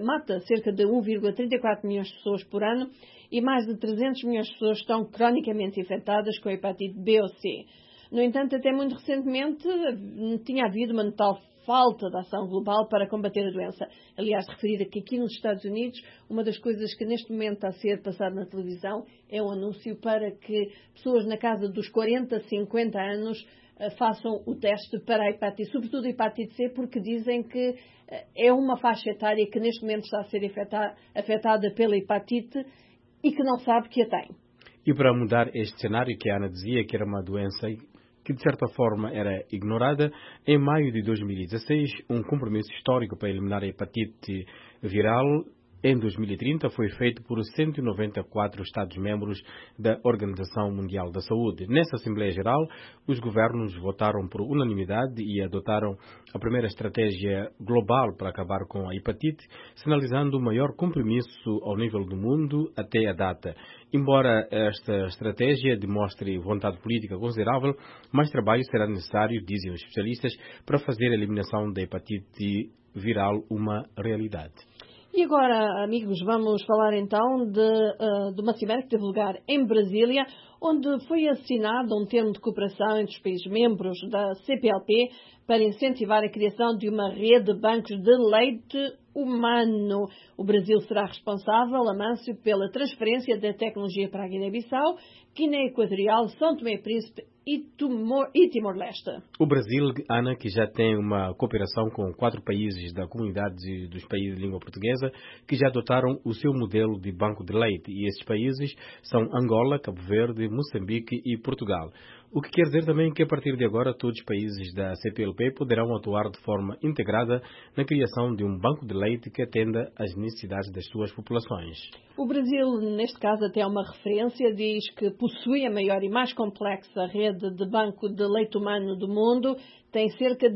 cerca de 1,34 milhões de pessoas por ano e mais de 300 milhões de pessoas estão cronicamente infectadas com a hepatite B ou C. No entanto, até muito recentemente tinha havido uma notável falta de ação global para combater a doença. Aliás, referir que aqui nos Estados Unidos, uma das coisas que neste momento está a ser passado na televisão é um anúncio para que pessoas na casa dos 40, 50 anos façam o teste para a hepatite, sobretudo a hepatite C, porque dizem que é uma faixa etária que neste momento está a ser afetada pela hepatite e que não sabe que a tem. E para mudar este cenário que a Ana dizia que era uma doença que de certa forma era ignorada, em maio de 2016, um compromisso histórico para eliminar a hepatite viral em 2030 foi feito por 194 Estados-membros da Organização Mundial da Saúde. Nessa Assembleia Geral, os governos votaram por unanimidade e adotaram a primeira estratégia global para acabar com a hepatite, sinalizando o maior compromisso ao nível do mundo até a data. Embora esta estratégia demonstre vontade política considerável, mais trabalho será necessário, dizem os especialistas, para fazer a eliminação da hepatite viral uma realidade. E E agora, amigos, vamos falar então de uma cimeira que teve lugar em Brasília, onde foi assinado um termo de cooperação entre os países membros da CPLP para incentivar a criação de uma rede de bancos de leite humano. O Brasil será responsável, Amâncio, pela transferência da tecnologia para a Guiné-Bissau, Guiné Equatorial, São Tomé e Príncipe e Timor-Leste. O Brasil, Ana, que já tem uma cooperação com 4 países da comunidade dos países de língua portuguesa, que já adotaram o seu modelo de banco de leite. E esses países são Angola, Cabo Verde, Moçambique e Portugal. O que quer dizer também que, a partir de agora, todos os países da CPLP poderão atuar de forma integrada na criação de um banco de leite que atenda às necessidades das suas populações. O Brasil, neste caso, até é uma referência, diz que possui a maior e mais complexa rede de banco de leite humano do mundo, tem cerca de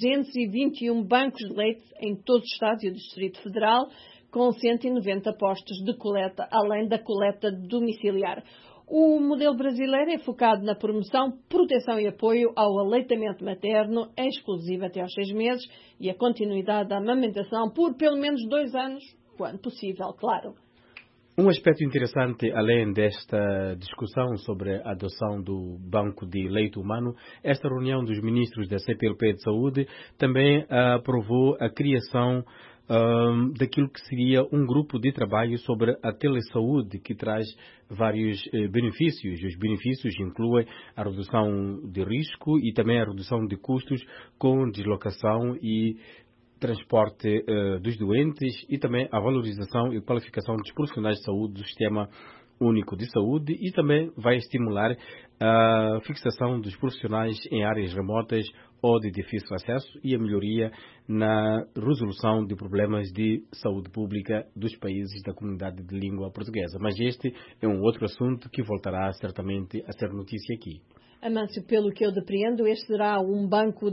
221 bancos de leite em todos os estados e o Distrito Federal, com 190 postos de coleta, além da coleta domiciliar. O modelo brasileiro é focado na promoção, proteção e apoio ao aleitamento materno, exclusivo até aos 6 meses, e a continuidade da amamentação por pelo menos 2 anos, quando possível, claro. Um aspecto interessante, além desta discussão sobre a adoção do Banco de Leite Humano, esta reunião dos ministros da CPLP de Saúde também aprovou a criação daquilo que seria um grupo de trabalho sobre a telesaúde, que traz vários benefícios. Os benefícios incluem a redução de risco e também a redução de custos com deslocação e transporte dos doentes, e também a valorização e qualificação dos profissionais de saúde do Sistema Único de Saúde, e também vai estimular a fixação dos profissionais em áreas remotas ou de difícil acesso e a melhoria na resolução de problemas de saúde pública dos países da comunidade de língua portuguesa. Mas este é um outro assunto que voltará certamente a ser notícia aqui. Amâncio, pelo que eu depreendo, este será um banco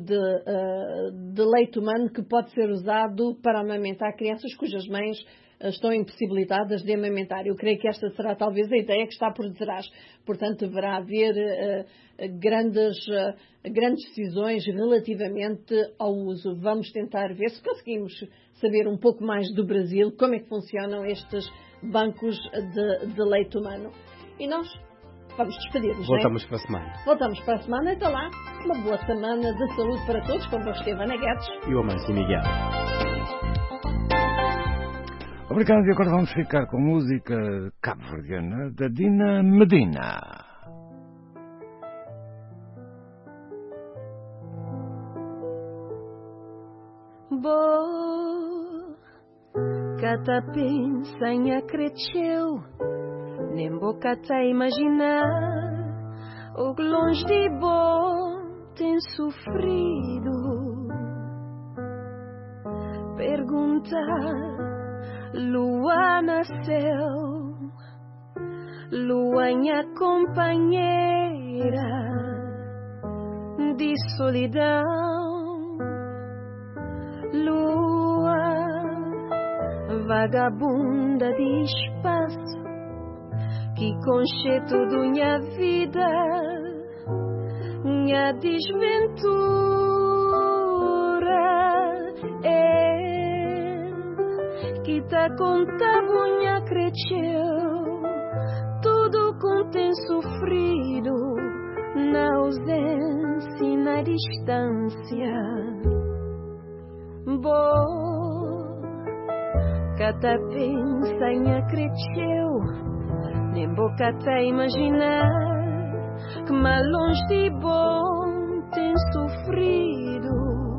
de leite humano que pode ser usado para amamentar crianças cujas mães estão impossibilitadas de amamentar. Eu creio que esta será talvez a ideia que está por detrás. Portanto, deverá haver grandes decisões relativamente ao uso. Vamos tentar ver se conseguimos saber um pouco mais do Brasil, como é que funcionam estes bancos de leite humano. E nós vamos despedir-nos. Voltamos para a semana. Voltamos para a semana. Até lá, uma boa semana de saúde para todos, com o Estevão Guedes e o Amâncio Miguel. Obrigado, e agora vamos ficar com música cabo-verdiana da Dina Medina. Bo, cata pensa em acresceu, nem boca tá imaginar, o que longe de bom tem sofrido. Perguntar, lua nasceu, lua minha companheira de solidão, lua vagabunda de espaço que conche tudo minha vida, minha desventura. Que tá conta bunha cresceu, tudo com tem sofrido, na ausência e na distância. Bo, cata pensa em cresceu, nem boca tá imaginar, que mais longe de bom tem sofrido.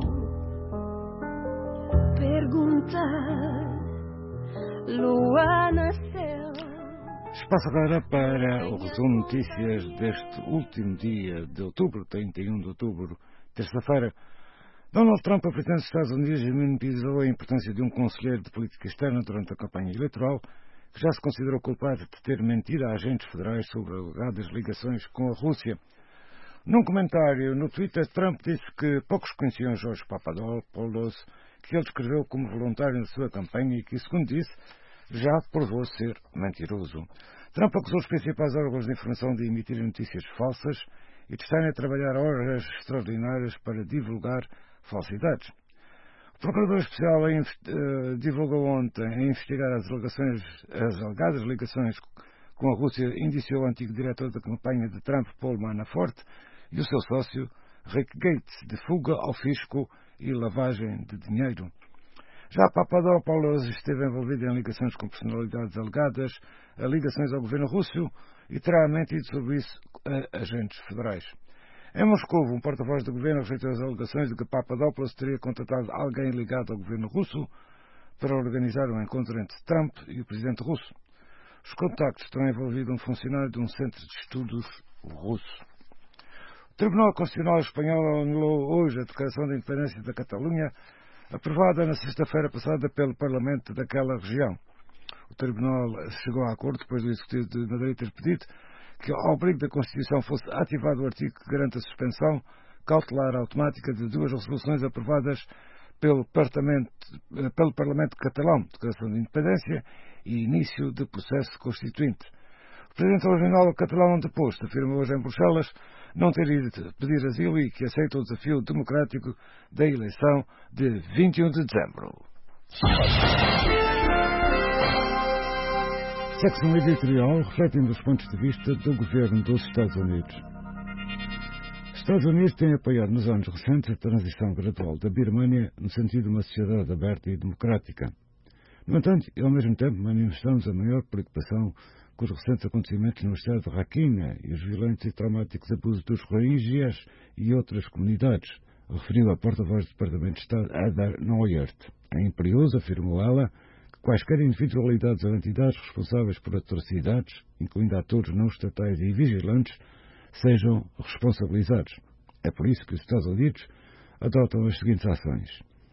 Perguntar, lua nasceu. Espaço agora para o resumo de notícias deste último dia de outubro, 31 de outubro, terça-feira. Donald Trump, a presidente dos Estados Unidos, minimizou a importância de um conselheiro de política externa durante a campanha eleitoral, que já se considerou culpado de ter mentido a agentes federais sobre alegadas ligações com a Rússia. Num comentário no Twitter, Trump disse que poucos conheciam Jorge Papadopoulos, que ele descreveu como voluntário na sua campanha e que, segundo disse, já provou ser mentiroso. Trump acusou os principais órgãos de informação de emitirem notícias falsas e de estarem a trabalhar horas extraordinárias para divulgar falsidades. O Procurador Especial divulgou ontem a investigar as alegadas ligações com a Rússia, indiciou o antigo diretor da campanha de Trump, Paul Manafort, e o seu sócio, Rick Gates, de fuga ao fisco e lavagem de dinheiro. Já Papadopoulos esteve envolvido em ligações com personalidades alegadas a ligações ao governo russo e terá mentido sobre isso a agentes federais. Em Moscou, um porta-voz do governo rejeitou as alegações de que Papadopoulos teria contratado alguém ligado ao governo russo para organizar um encontro entre Trump e o presidente russo. Os contactos terão envolvido um funcionário de um centro de estudos russo. O Tribunal Constitucional Espanhol anulou hoje a Declaração de Independência da Catalunha, aprovada na sexta-feira passada pelo Parlamento daquela região. O Tribunal chegou a acordo depois do Executivo de Madrid ter pedido que ao abrigo da Constituição fosse ativado o artigo que garante a suspensão cautelar automática de 2 resoluções aprovadas pelo Parlamento catalão, Declaração de Independência e início de processo constituinte. O Presidente Regional catalão deposto afirma hoje em Bruxelas não ter ido pedir asilo e que aceita o desafio democrático da eleição de 21 de dezembro. Secção editorial refletindo os pontos de vista do governo dos Estados Unidos. Os Estados Unidos têm apoiado nos anos recentes a transição gradual da Birmânia no sentido de uma sociedade aberta e democrática. No entanto, e ao mesmo tempo manifestamos a maior preocupação com os recentes acontecimentos no estado de Rakhine e os violentos e traumáticos abusos dos Rohingyas e outras comunidades, referiu a porta-voz do Departamento de Estado Heather Nauert. É imperioso, afirmou ela, que quaisquer individualidades ou entidades responsáveis por atrocidades, incluindo atores não estatais e vigilantes, sejam responsabilizados. É por isso que os Estados Unidos adotam as seguintes ações.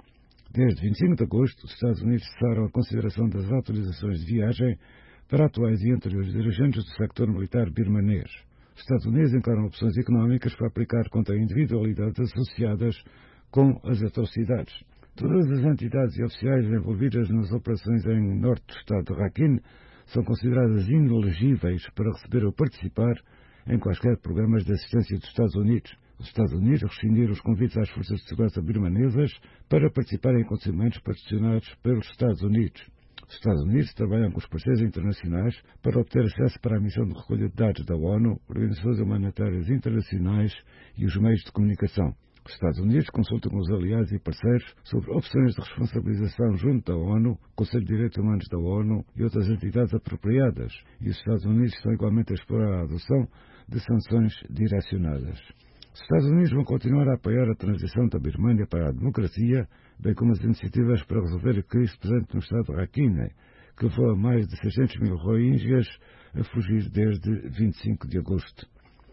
Desde 25 de agosto, os Estados Unidos cessaram a consideração das autorizações de viagem para atuais e anteriores dirigentes do sector militar birmanês. Os Estados Unidos encaram opções económicas para aplicar contra individualidades associadas com as atrocidades. Todas as entidades e oficiais envolvidas nas operações em norte do estado de Rakhine são consideradas inelegíveis para receber ou participar em quaisquer programas de assistência dos Estados Unidos. Os Estados Unidos rescindiram os convites às forças de segurança birmanesas para participar em acontecimentos patrocinados pelos Estados Unidos. Os Estados Unidos trabalham com os parceiros internacionais para obter acesso para a missão de recolha de dados da ONU, organizações humanitárias internacionais e os meios de comunicação. Os Estados Unidos consultam com os aliados e parceiros sobre opções de responsabilização junto da ONU, Conselho de Direitos Humanos da ONU e outras entidades apropriadas, e os Estados Unidos estão igualmente a explorar a adoção de sanções direcionadas. Os Estados Unidos vão continuar a apoiar a transição da Birmânia para a democracia, bem como as iniciativas para resolver a crise presente no estado de Rakhine, que levou a mais de 600 mil Rohingyas a fugir desde 25 de agosto.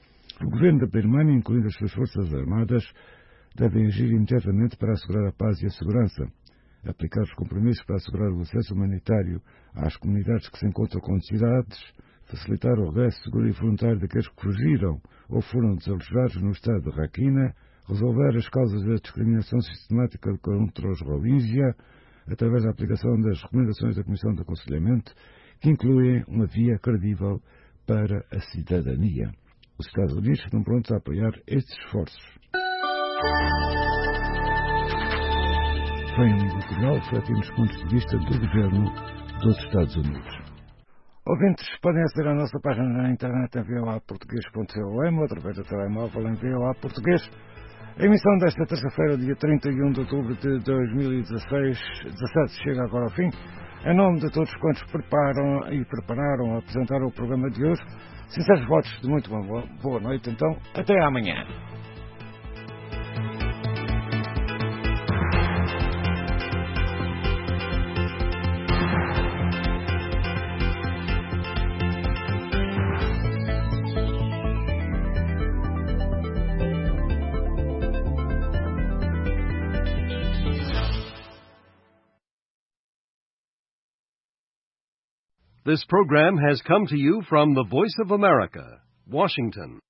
O governo da Birmânia, incluindo as suas forças armadas, devem agir imediatamente para assegurar a paz e a segurança, aplicar os compromissos para assegurar o acesso humanitário às comunidades que se encontram com necessidades, facilitar o regresso seguro e voluntário daqueles que fugiram ou foram desalojados no estado de Rakhine, resolver as causas da discriminação sistemática contra os Rohingya, através da aplicação das recomendações da Comissão de Aconselhamento, que incluem uma via credível para a cidadania. Os Estados Unidos estão prontos a apoiar estes esforços. Foi um editorial refletindo os pontos de vista do governo dos Estados Unidos. Ouvintes podem aceder à nossa página na internet em voaportugues.com ou através do telemóvel em VOA Português. A emissão desta terça-feira, dia 31 de outubro de 2017, chega agora ao fim. Em nome de todos quantos prepararam a apresentar o programa de hoje, sinceros votos de muito boa noite, então, até amanhã. This program has come to you from the Voice of America, Washington.